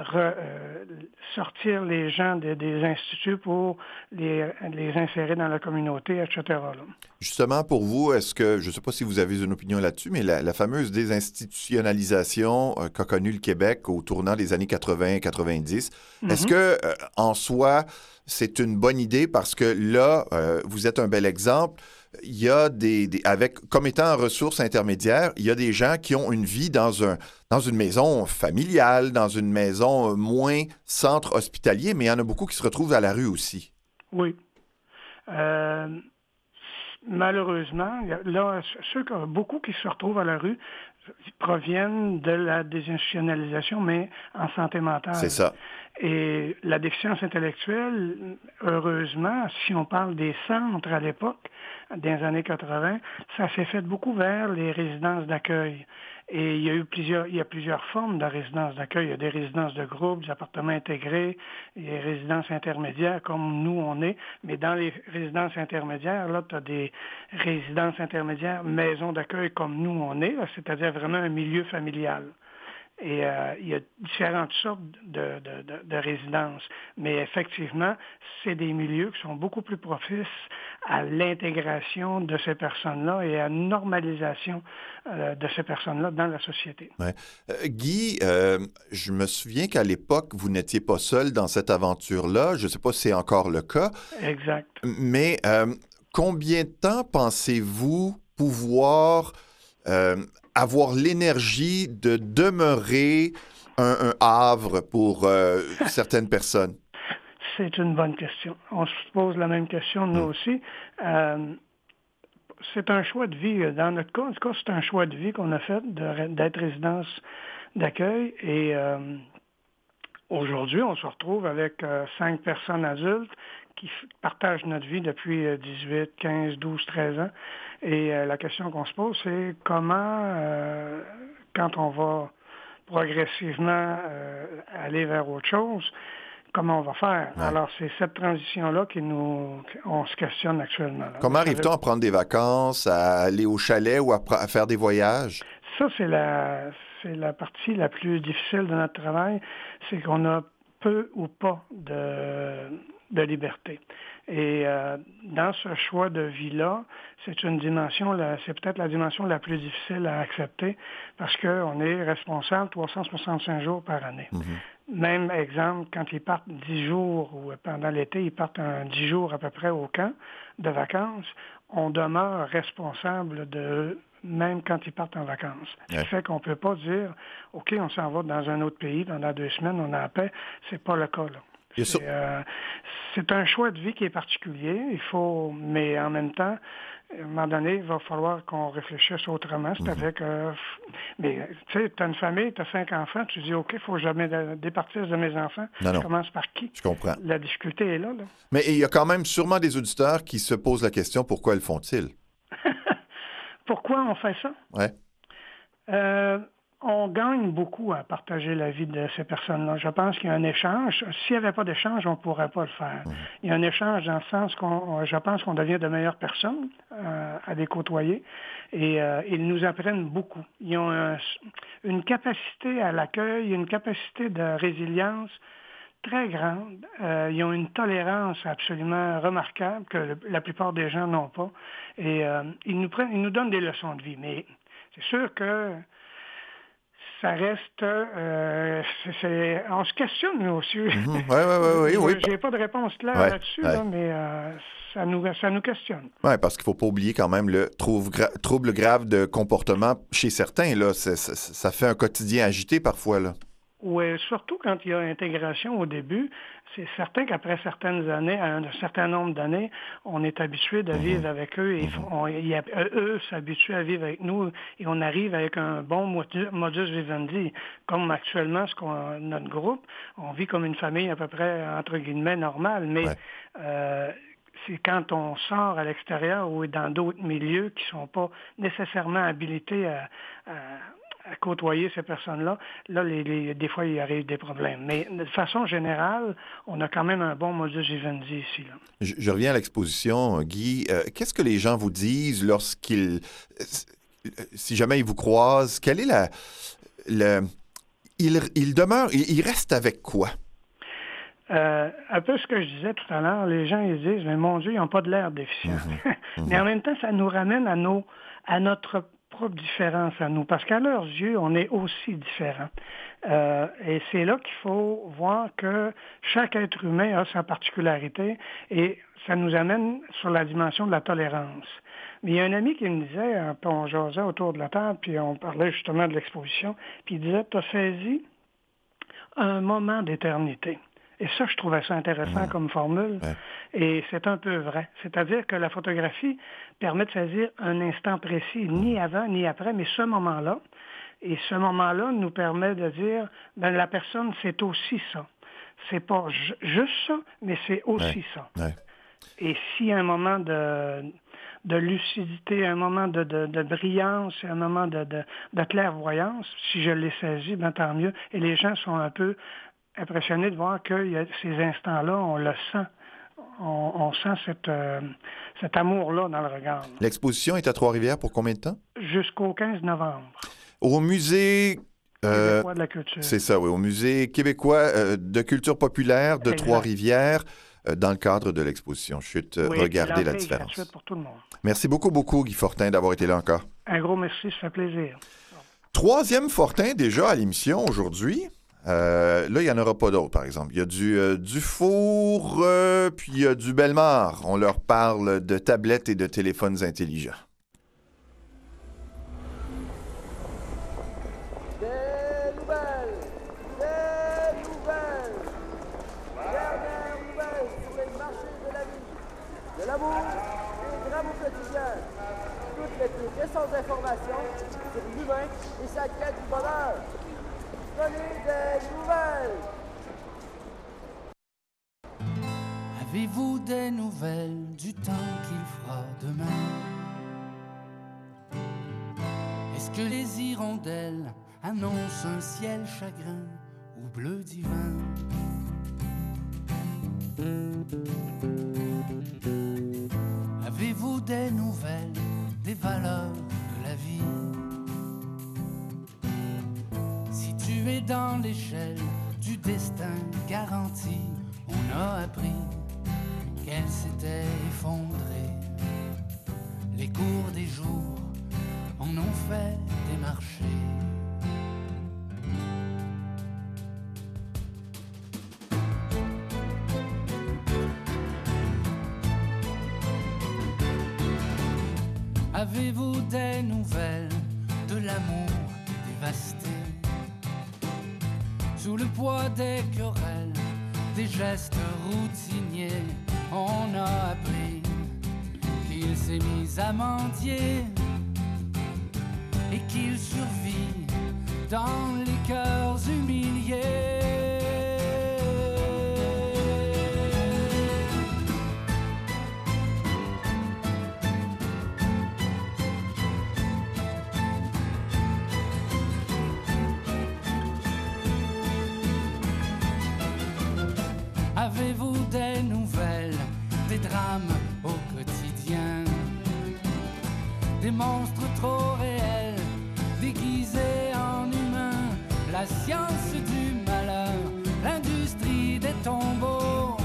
S7: sortir les gens des instituts pour les insérer dans la communauté, etc. là.
S3: Justement, pour vous, est-ce que que, je ne sais pas si vous avez une opinion là-dessus, mais la fameuse désinstitutionnalisation qu'a connue le Québec au tournant des années 80-90, est-ce que, en soi, c'est une bonne idée parce que là, vous êtes un bel exemple. Il y a comme étant ressources intermédiaires, il y a des gens qui ont une vie dans une maison familiale, dans une maison moins centre hospitalier, mais il y en a beaucoup qui se retrouvent à la rue aussi.
S7: Oui. Malheureusement, beaucoup qui se retrouvent à la rue proviennent de la désinstitutionnalisation, mais en santé mentale.
S3: C'est ça.
S7: Et la déficience intellectuelle, heureusement, si on parle des centres à l'époque, dans les années 80, ça s'est fait beaucoup vers les résidences d'accueil. Et il y a plusieurs formes de résidences d'accueil. Il y a des résidences de groupe, des appartements intégrés, des résidences intermédiaires comme nous on est. Mais dans les résidences intermédiaires, là, tu as des résidences intermédiaires, maisons d'accueil comme nous on est, là, c'est-à-dire vraiment un milieu familial. Et il y a différentes sortes de résidences. Mais effectivement, c'est des milieux qui sont beaucoup plus propices à l'intégration de ces personnes-là et à la normalisation de ces personnes-là dans la société.
S3: Ouais. Guy, je me souviens qu'à l'époque, vous n'étiez pas seul dans cette aventure-là. Je ne sais pas si c'est encore le cas.
S7: Exact.
S3: Mais combien de temps pensez-vous pouvoir avoir l'énergie de demeurer un havre pour certaines personnes?
S7: C'est une bonne question. On se pose la même question, nous aussi. C'est un choix de vie. Dans notre cas, en tout cas, c'est un choix de vie qu'on a fait d'être résidence d'accueil. Et aujourd'hui, on se retrouve avec 5 personnes adultes qui partagent notre vie depuis 18, 15, 12, 13 ans. Et la question qu'on se pose, c'est comment, quand on va progressivement aller vers autre chose, comment on va faire? Ouais. Alors, c'est cette transition-là on se questionne actuellement. Là.
S3: Comment arrive-t-on à prendre des vacances, à aller au chalet ou à faire des voyages?
S7: Ça, c'est la partie la plus difficile de notre travail, c'est qu'on a peu ou pas de liberté. Et dans ce choix de vie-là, c'est peut-être la dimension la plus difficile à accepter parce qu'on est responsable 365 jours par année. Même exemple, quand ils partent 10 jours ou pendant l'été, ils partent 10 jours à peu près au camp de vacances, on demeure responsable de même quand ils partent en vacances. Ce qui fait qu'on ne peut pas dire « OK, on s'en va dans un autre pays pendant 2 semaines, on a la paix ». C'est pas le cas, là. C'est un choix de vie qui est particulier. Mais en même temps, à un moment donné, il va falloir qu'on réfléchisse autrement. C'est-à-dire que, mais tu sais, tu as une famille, tu as 5 enfants, tu dis, OK, il ne faut jamais départir de mes enfants.
S3: Non.
S7: Je commence par qui?
S3: Je comprends.
S7: La difficulté est là.
S3: Mais il y a quand même sûrement des auditeurs qui se posent la question, pourquoi le font-ils?
S7: Pourquoi on fait ça?
S3: Ouais.
S7: On gagne beaucoup à partager la vie de ces personnes-là. Je pense qu'il y a un échange. S'il n'y avait pas d'échange, on ne pourrait pas le faire. Il y a un échange dans le sens je pense qu'on devient de meilleures personnes à les côtoyer et ils nous apprennent beaucoup. Ils ont une capacité à l'accueil, une capacité de résilience très grande. Ils ont une tolérance absolument remarquable que la plupart des gens n'ont pas. Et ils nous donnent des leçons de vie. Mais c'est sûr que ça reste... on se questionne, nous aussi. Oui. J'ai pas de réponse claire là-dessus, là, mais ça nous questionne.
S3: Oui, parce qu'il ne faut pas oublier quand même le trouble grave de comportement chez certains. Là. Ça fait un quotidien agité parfois, là.
S7: Oui, surtout quand il y a intégration au début, c'est certain qu'après certaines années, un certain nombre d'années, on est habitué de vivre avec eux et eux s'habituent à vivre avec nous et on arrive avec un bon modus vivendi. Comme actuellement, notre groupe, on vit comme une famille à peu près, entre guillemets, normale, mais c'est quand on sort à l'extérieur ou dans d'autres milieux qui ne sont pas nécessairement habilités à côtoyer ces personnes-là, des fois, il arrive des problèmes. Mais de façon générale, on a quand même un bon modus vivendi ici. Là.
S3: Je reviens à l'exposition, Guy. Qu'est-ce que les gens vous disent si jamais ils vous croisent? Quelle est il reste avec quoi?
S7: Un peu ce que je disais tout à l'heure, les gens ils disent, mais mon Dieu, ils n'ont pas de l'air déficient. Mais en même temps, ça nous ramène à notre propre différence à nous, parce qu'à leurs yeux, on est aussi différents. Et c'est là qu'il faut voir que chaque être humain a sa particularité et ça nous amène sur la dimension de la tolérance. Mais il y a un ami qui me disait, puis on jasait autour de la table, puis on parlait justement de l'exposition, puis il disait, tu as saisi un moment d'éternité. Et ça, je trouvais ça intéressant comme formule. Ouais. Et c'est un peu vrai. C'est-à-dire que la photographie permet de saisir un instant précis, ni avant, ni après, mais ce moment-là. Et ce moment-là nous permet de dire, la personne, c'est aussi ça. C'est pas juste ça, mais c'est aussi ça. Ouais. Et s'il y a un moment de lucidité, un moment de brillance, un moment de clairvoyance, si je l'ai saisi, tant mieux. Et les gens sont un peu impressionné de voir qu'il y a ces instants-là, on le sent. On sent cet amour-là dans le regard.
S3: L'exposition est à Trois-Rivières pour combien de temps?
S7: Jusqu'au 15 novembre.
S3: Au musée...
S7: québécois de la culture.
S3: C'est ça, oui. Au musée québécois de culture populaire de Trois-Rivières, dans le cadre de l'exposition Chute. Regardez la différence.
S7: Gratuite pour tout le monde.
S3: Merci beaucoup, Guy Fortin, d'avoir été là encore.
S7: Un gros merci, ça fait plaisir.
S3: Troisième Fortin déjà à l'émission aujourd'hui. Là, il n'y en aura pas d'autres, par exemple. Il y a du Dufour, puis il y a du Bellemare. On leur parle de tablettes et de téléphones intelligents.
S8: Des nouvelles! Dernières nouvelles sur les marchés de la vie, de l'amour et des drames au quotidien. Toutes les plus récentes informations sur l'humain et sa quête du bonheur. Prenez des nouvelles!
S9: Avez-vous des nouvelles du temps qu'il fera demain? Est-ce que les hirondelles annoncent un ciel chagrin ou bleu divin? Avez-vous des nouvelles des valeurs de la vie? Tu es dans l'échelle du destin garanti. On a appris qu'elle s'était effondrée. Les cours des jours en ont fait des marchés. Avez-vous des nouvelles de l'amour dévasté? Sous le poids des querelles, des gestes routiniers, on a appris qu'il s'est mis à mendier et qu'il survit dans les cœurs humiliés. Avez-vous des nouvelles, des drames au quotidien? Des monstres trop réels, déguisés en humains, la science du malheur, l'industrie des tombeaux.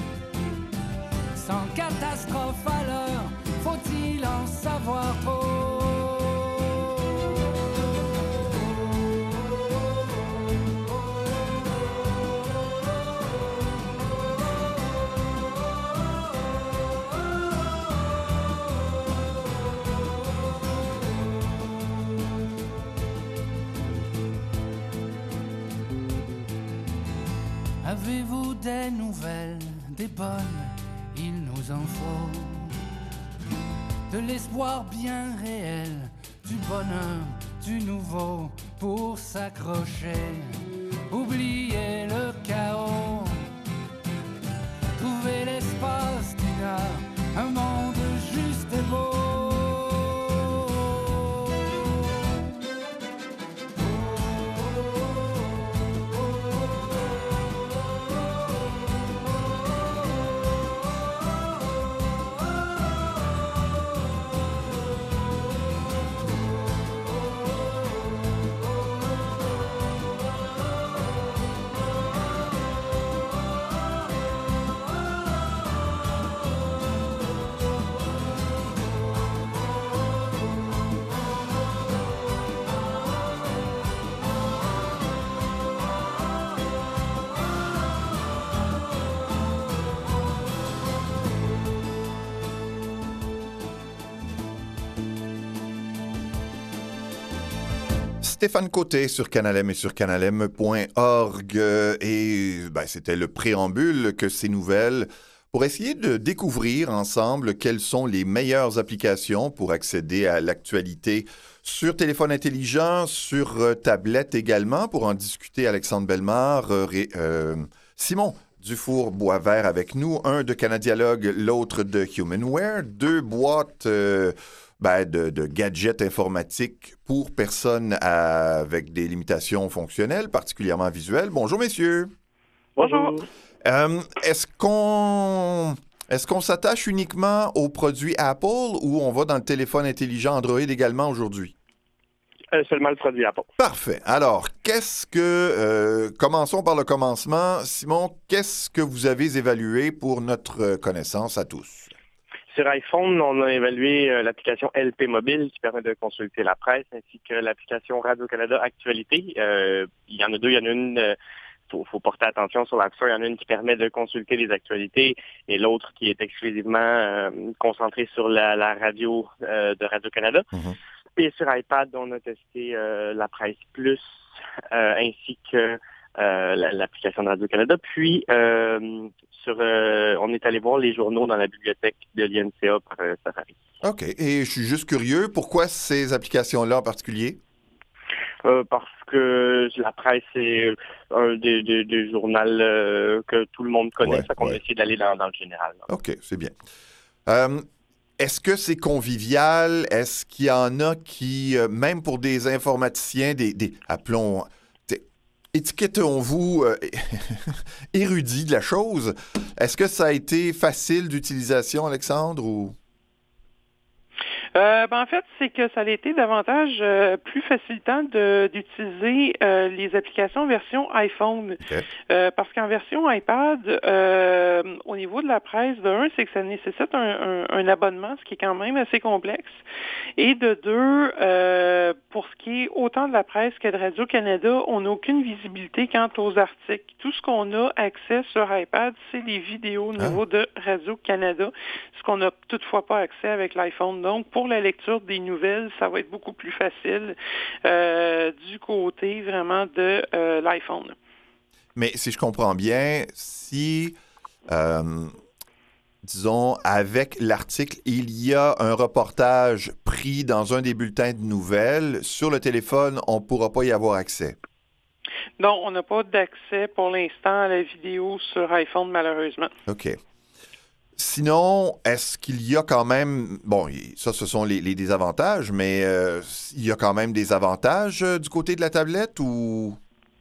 S9: Sans catastrophe à l'heure, faut-il en savoir trop? Avez-vous des nouvelles, des bonnes, il nous en faut, de l'espoir bien réel, du bonheur, du nouveau, pour s'accrocher, oublier le chaos, trouver l'espace d'une heure, un monde juste et beau.
S3: Stéphane Côté sur Canalem et sur canalem.org. Et c'était le préambule que ces nouvelles pour essayer de découvrir ensemble quelles sont les meilleures applications pour accéder à l'actualité sur téléphone intelligent, sur tablette également. Pour en discuter, Alexandre Bellemare, Simon Dufour-Boisvert avec nous, un de Canadialogue, l'autre de Humanware, deux boîtes de gadgets informatiques pour personnes avec des limitations fonctionnelles, particulièrement visuelles. Bonjour, messieurs.
S1: Bonjour.
S3: Est-ce qu'on s'attache uniquement aux produits Apple ou on va dans le téléphone intelligent Android également aujourd'hui?
S1: Seulement le produit Apple.
S3: Parfait. Alors, commençons par le commencement. Simon, qu'est-ce que vous avez évalué pour notre connaissance à tous?
S10: Sur iPhone, on a évalué l'application LP Mobile qui permet de consulter la presse, ainsi que l'application Radio-Canada Actualité. Il y en a deux. Il y en a une, faut porter attention sur l'App Store. Il y en a une qui permet de consulter les actualités et l'autre qui est exclusivement concentrée sur la radio de Radio-Canada. Mm-hmm. Et sur iPad, on a testé la Presse Plus ainsi que l'application de Radio-Canada. Puis, on est allé voir les journaux dans la bibliothèque de l'INCA par Safari.
S3: OK. Et je suis juste curieux, pourquoi ces applications-là en particulier?
S10: Parce que la presse est un des journaux que tout le monde connaît, ça qu'on a essayé d'aller dans le général. Là.
S3: OK, c'est bien. Est-ce que c'est convivial? Est-ce qu'il y en a qui, même pour des informaticiens, appelons... étiquettons-vous érudits de la chose. Est-ce que ça a été facile d'utilisation, Alexandre, ou...
S11: En fait, c'est que ça a été davantage plus facilitant d'utiliser les applications version iPhone. Okay. Parce qu'en version iPad, au niveau de la presse, de un, c'est que ça nécessite un abonnement, ce qui est quand même assez complexe. Et de deux, pour ce qui est autant de la presse que de Radio-Canada, on n'a aucune visibilité quant aux articles. Tout ce qu'on a accès sur iPad, c'est les vidéos au niveau de Radio-Canada, ce qu'on n'a toutefois pas accès avec l'iPhone. Donc, pour la lecture des nouvelles, ça va être beaucoup plus facile du côté vraiment de l'iPhone.
S3: Mais si je comprends bien, si, disons, avec l'article, il y a un reportage pris dans un des bulletins de nouvelles, sur le téléphone, on ne pourra pas y avoir accès.
S11: Non, on n'a pas d'accès pour l'instant à la vidéo sur iPhone, malheureusement.
S3: OK. Sinon, est-ce qu'il y a quand même... Bon, ça, ce sont les désavantages, mais il y a quand même des avantages du côté de la tablette ou...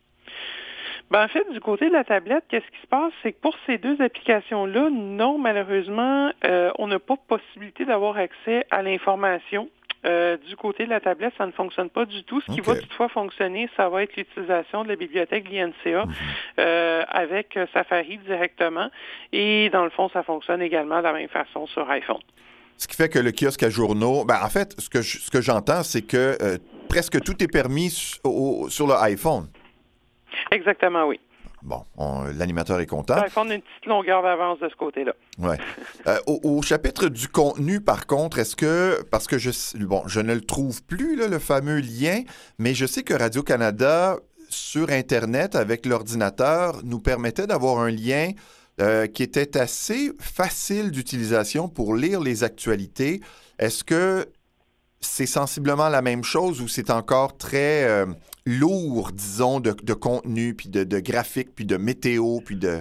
S11: En fait, du côté de la tablette, qu'est-ce qui se passe? C'est que pour ces deux applications-là, non, malheureusement, on n'a pas possibilité d'avoir accès à l'information. Du côté de la tablette, ça ne fonctionne pas du tout. Ce qui va toutefois fonctionner, ça va être l'utilisation de la bibliothèque de l'INCA avec Safari directement. Et dans le fond, ça fonctionne également de la même façon sur iPhone.
S3: Ce qui fait que le kiosque à journaux... en fait, ce que j'entends, c'est que presque tout est permis sur le iPhone.
S11: Exactement, oui.
S3: Bon, l'animateur est content.
S11: L'iPhone a une petite longueur d'avance de ce côté-là.
S3: Oui. Au chapitre du contenu, par contre, est-ce que... Parce que je ne le trouve plus, là, le fameux lien, mais je sais que Radio-Canada, sur Internet, avec l'ordinateur, nous permettait d'avoir un lien qui était assez facile d'utilisation pour lire les actualités. Est-ce que c'est sensiblement la même chose ou c'est encore très... lourd, disons, de contenu, puis de graphiques, puis de météo, puis de...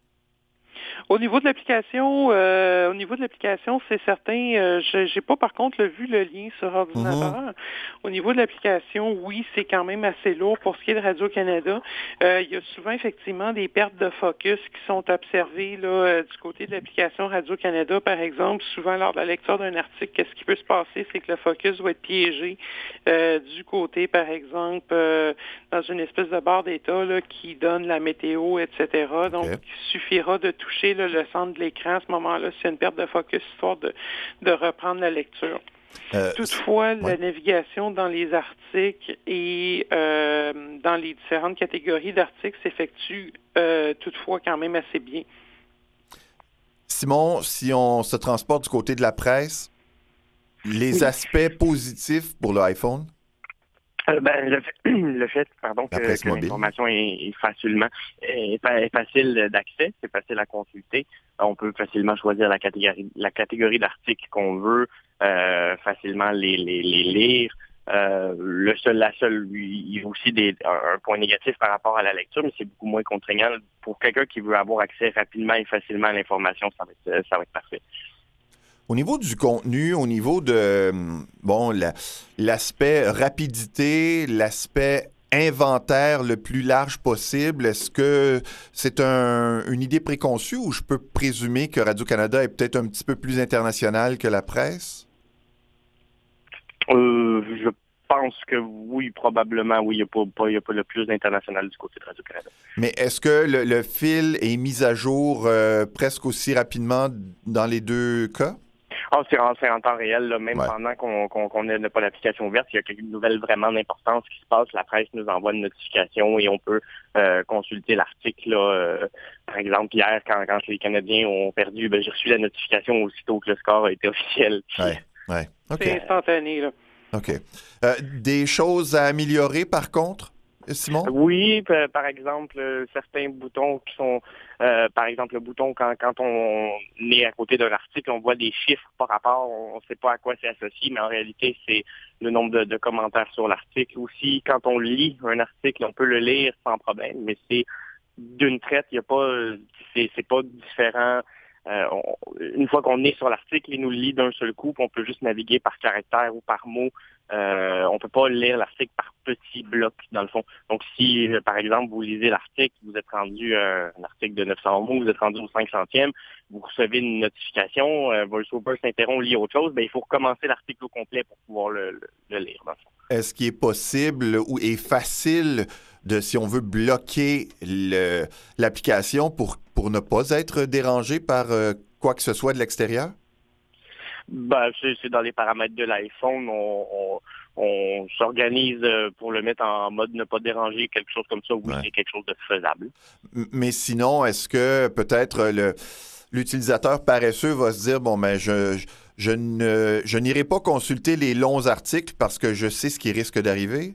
S11: Au niveau de l'application, c'est certain. J'ai pas par contre vu le lien sur ordinateur. Mm-hmm. Au niveau de l'application, oui, c'est quand même assez lourd pour ce qui est de Radio-Canada. Il y a souvent effectivement des pertes de focus qui sont observées là, du côté de l'application Radio-Canada, par exemple. Souvent, lors de la lecture d'un article, qu'est-ce qui peut se passer, c'est que le focus va être piégé du côté, par exemple, dans une espèce de barre d'état là, qui donne la météo, etc. Donc, il suffira de toucher le centre de l'écran à ce moment-là, c'est une perte de focus, histoire de reprendre la lecture. Toutefois, la navigation dans les articles et dans les différentes catégories d'articles s'effectue toutefois quand même assez bien.
S3: Simon, si on se transporte du côté de la presse, les aspects positifs pour l'iPhone?
S10: Le fait que l'information est facile d'accès, c'est facile à consulter. On peut facilement choisir la catégorie d'articles qu'on veut, facilement les lire. Il y a aussi un point négatif par rapport à la lecture, mais c'est beaucoup moins contraignant. Pour quelqu'un qui veut avoir accès rapidement et facilement à l'information, ça va être parfait.
S3: Au niveau du contenu, au niveau de l'aspect rapidité, l'aspect inventaire le plus large possible, est-ce que c'est une idée préconçue ou je peux présumer que Radio-Canada est peut-être un petit peu plus international que la presse?
S10: Je pense que oui, probablement, oui. Il n'y a pas le plus international du côté de Radio-Canada.
S3: Mais est-ce que le fil est mis à jour presque aussi rapidement dans les deux cas?
S10: C'est en temps réel, là, même pendant qu'on n'a pas l'application ouverte, il y a quelques nouvelles vraiment d'importance qui se passent. La presse nous envoie une notification et on peut consulter l'article. Par exemple, hier, quand les Canadiens ont perdu, j'ai reçu la notification aussitôt que le score a été officiel.
S3: Ouais. Okay.
S11: C'est instantané, là.
S3: OK. Des choses à améliorer, par contre, Simon?
S10: Oui, par exemple, certains boutons qui sont, par exemple, le bouton quand on est à côté d'un article, on voit des chiffres par rapport, on ne sait pas à quoi c'est associé, mais en réalité, c'est le nombre de commentaires sur l'article. Aussi, quand on lit un article, on peut le lire sans problème, mais c'est d'une traite, il y a pas, c'est pas différent. Une fois qu'on est sur l'article, il nous le lit d'un seul coup, puis on peut juste naviguer par caractère ou par mot. On peut pas lire l'article par petits blocs, dans le fond. Donc, si, par exemple, vous lisez l'article, vous êtes rendu un article de 900 mots, vous êtes rendu au 500e, vous recevez une notification, VoiceOver s'interrompt, lit autre chose, il faut recommencer l'article au complet pour pouvoir le lire, dans le fond.
S3: Est-ce qu'il est possible ou est facile si on veut bloquer l'application pour ne pas être dérangé par quoi que ce soit de l'extérieur?
S10: C'est dans les paramètres de l'iPhone. On s'organise pour le mettre en mode ne pas déranger, quelque chose comme ça. Oui, c'est quelque chose de faisable.
S3: Mais sinon, est-ce que peut-être l'utilisateur paresseux va se dire, je n'irai pas consulter les longs articles parce que je sais ce qui risque d'arriver?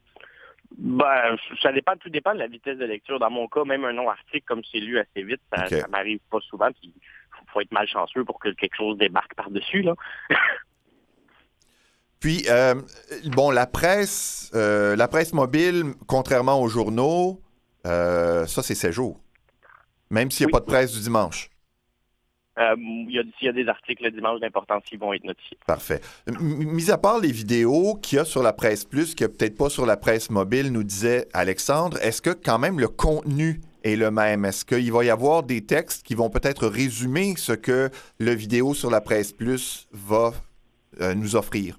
S10: Tout dépend de la vitesse de lecture. Dans mon cas, même un long article, comme c'est lu assez vite, ça m'arrive pas souvent. Puis faut être malchanceux pour que quelque chose débarque par-dessus, là.
S3: Puis, la presse mobile, contrairement aux journaux, ça, c'est 7 jours. Même s'il n'y a pas de presse du dimanche.
S10: S'il y a des articles le dimanche d'importance, ils vont être notifiés.
S3: Parfait. Mis à part les vidéos qu'il y a sur la presse plus, qu'il n'y a peut-être pas sur la presse mobile, nous disait Alexandre, est-ce que quand même le contenu est le même? Est-ce qu'il va y avoir des textes qui vont peut-être résumer ce que le vidéo sur la presse plus va nous offrir?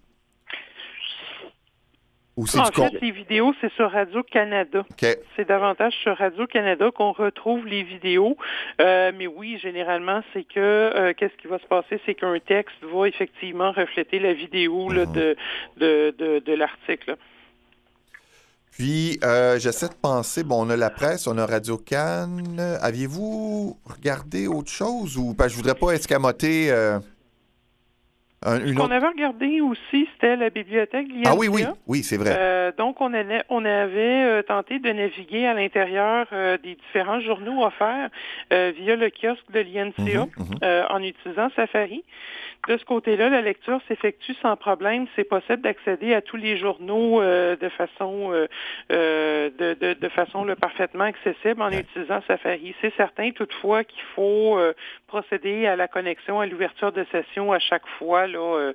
S11: Les vidéos, c'est sur Radio-Canada.
S3: Okay.
S11: C'est davantage sur Radio-Canada qu'on retrouve les vidéos. Mais oui, généralement, c'est que qu'est-ce qui va se passer? C'est qu'un texte va effectivement refléter la vidéo là, de l'article.
S3: Puis, j'essaie de penser, on a la presse, on a Radio-Can. Aviez-vous regardé autre chose? Ou je voudrais pas escamoter...
S11: Ce qu'on avait regardé aussi, c'était la bibliothèque l'INCA.
S3: Ah oui, c'est vrai.
S11: Donc, on avait tenté de naviguer à l'intérieur des différents journaux offerts via le kiosque de l'INCA en utilisant Safari. De ce côté-là, la lecture s'effectue sans problème. C'est possible d'accéder à tous les journaux de façon parfaitement accessible en utilisant Safari. C'est certain, toutefois, qu'il faut procéder à la connexion, à l'ouverture de session à chaque fois là,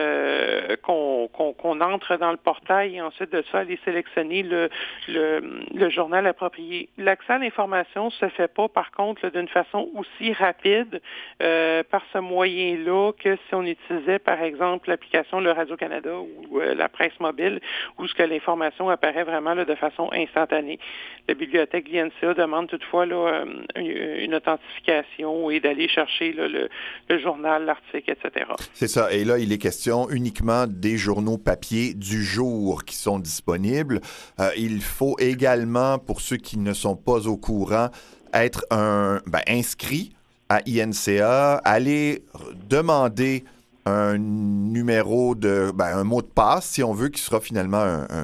S11: qu'on entre dans le portail et ensuite de ça, aller sélectionner le journal approprié. L'accès à l'information se fait pas, par contre, là, d'une façon aussi rapide par ce moyen-là que si on utilisait, par exemple, l'application Le Radio-Canada ou la presse mobile, où ce que l'information apparaît vraiment là, de façon instantanée. La bibliothèque l'INCA demande toutefois là, une authentification et d'aller chercher là, le journal, l'article, etc.
S3: C'est ça. Et là, il est question uniquement des journaux papier du jour qui sont disponibles. Il faut également, pour ceux qui ne sont pas au courant, être inscrit à INCA, aller demander un numéro un mot de passe, si on veut, qui sera finalement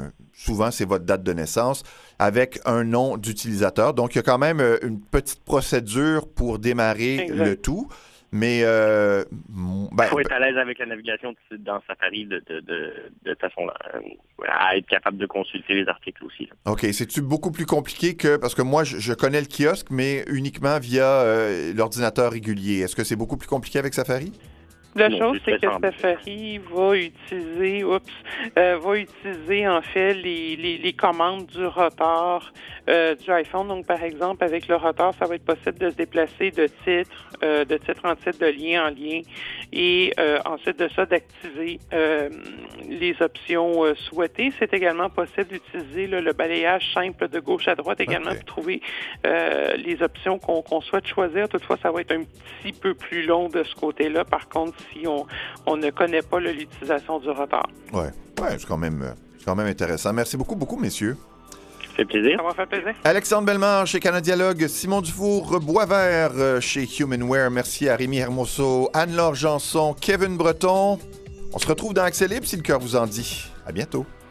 S3: souvent c'est votre date de naissance, avec un nom d'utilisateur. Donc, il y a quand même une petite procédure pour démarrer le tout. Mais
S10: il faut être à l'aise avec la navigation dans Safari de façon à être capable de consulter les articles aussi. Là.
S3: OK. C'est-tu beaucoup plus compliqué que... Parce que moi, je connais le kiosque, mais uniquement via l'ordinateur régulier. Est-ce que c'est beaucoup plus compliqué avec Safari?
S11: La chose, c'est que Safari va utiliser en fait les commandes du rotor du iPhone. Donc, par exemple, avec le rotor, ça va être possible de se déplacer de titre en titre, de lien en lien, et ensuite de ça, d'activer les options souhaitées. C'est également possible d'utiliser le balayage simple de gauche à droite également pour trouver les options qu'on souhaite choisir. Toutefois, ça va être un petit peu plus long de ce côté-là. Par contre, si on ne connaît pas l'utilisation du rotor.
S3: Oui, c'est quand même intéressant. Merci beaucoup, messieurs.
S10: Ça fait plaisir.
S11: Ça m'a fait plaisir.
S3: Alexandre Bellemare chez Canadialogue, Simon Dufour, Boisvert chez Humanware. Merci à Rémi Hermoso, Anne-Laure Janson, Kevin Breton. On se retrouve dans Accès Libre si le cœur vous en dit. À bientôt.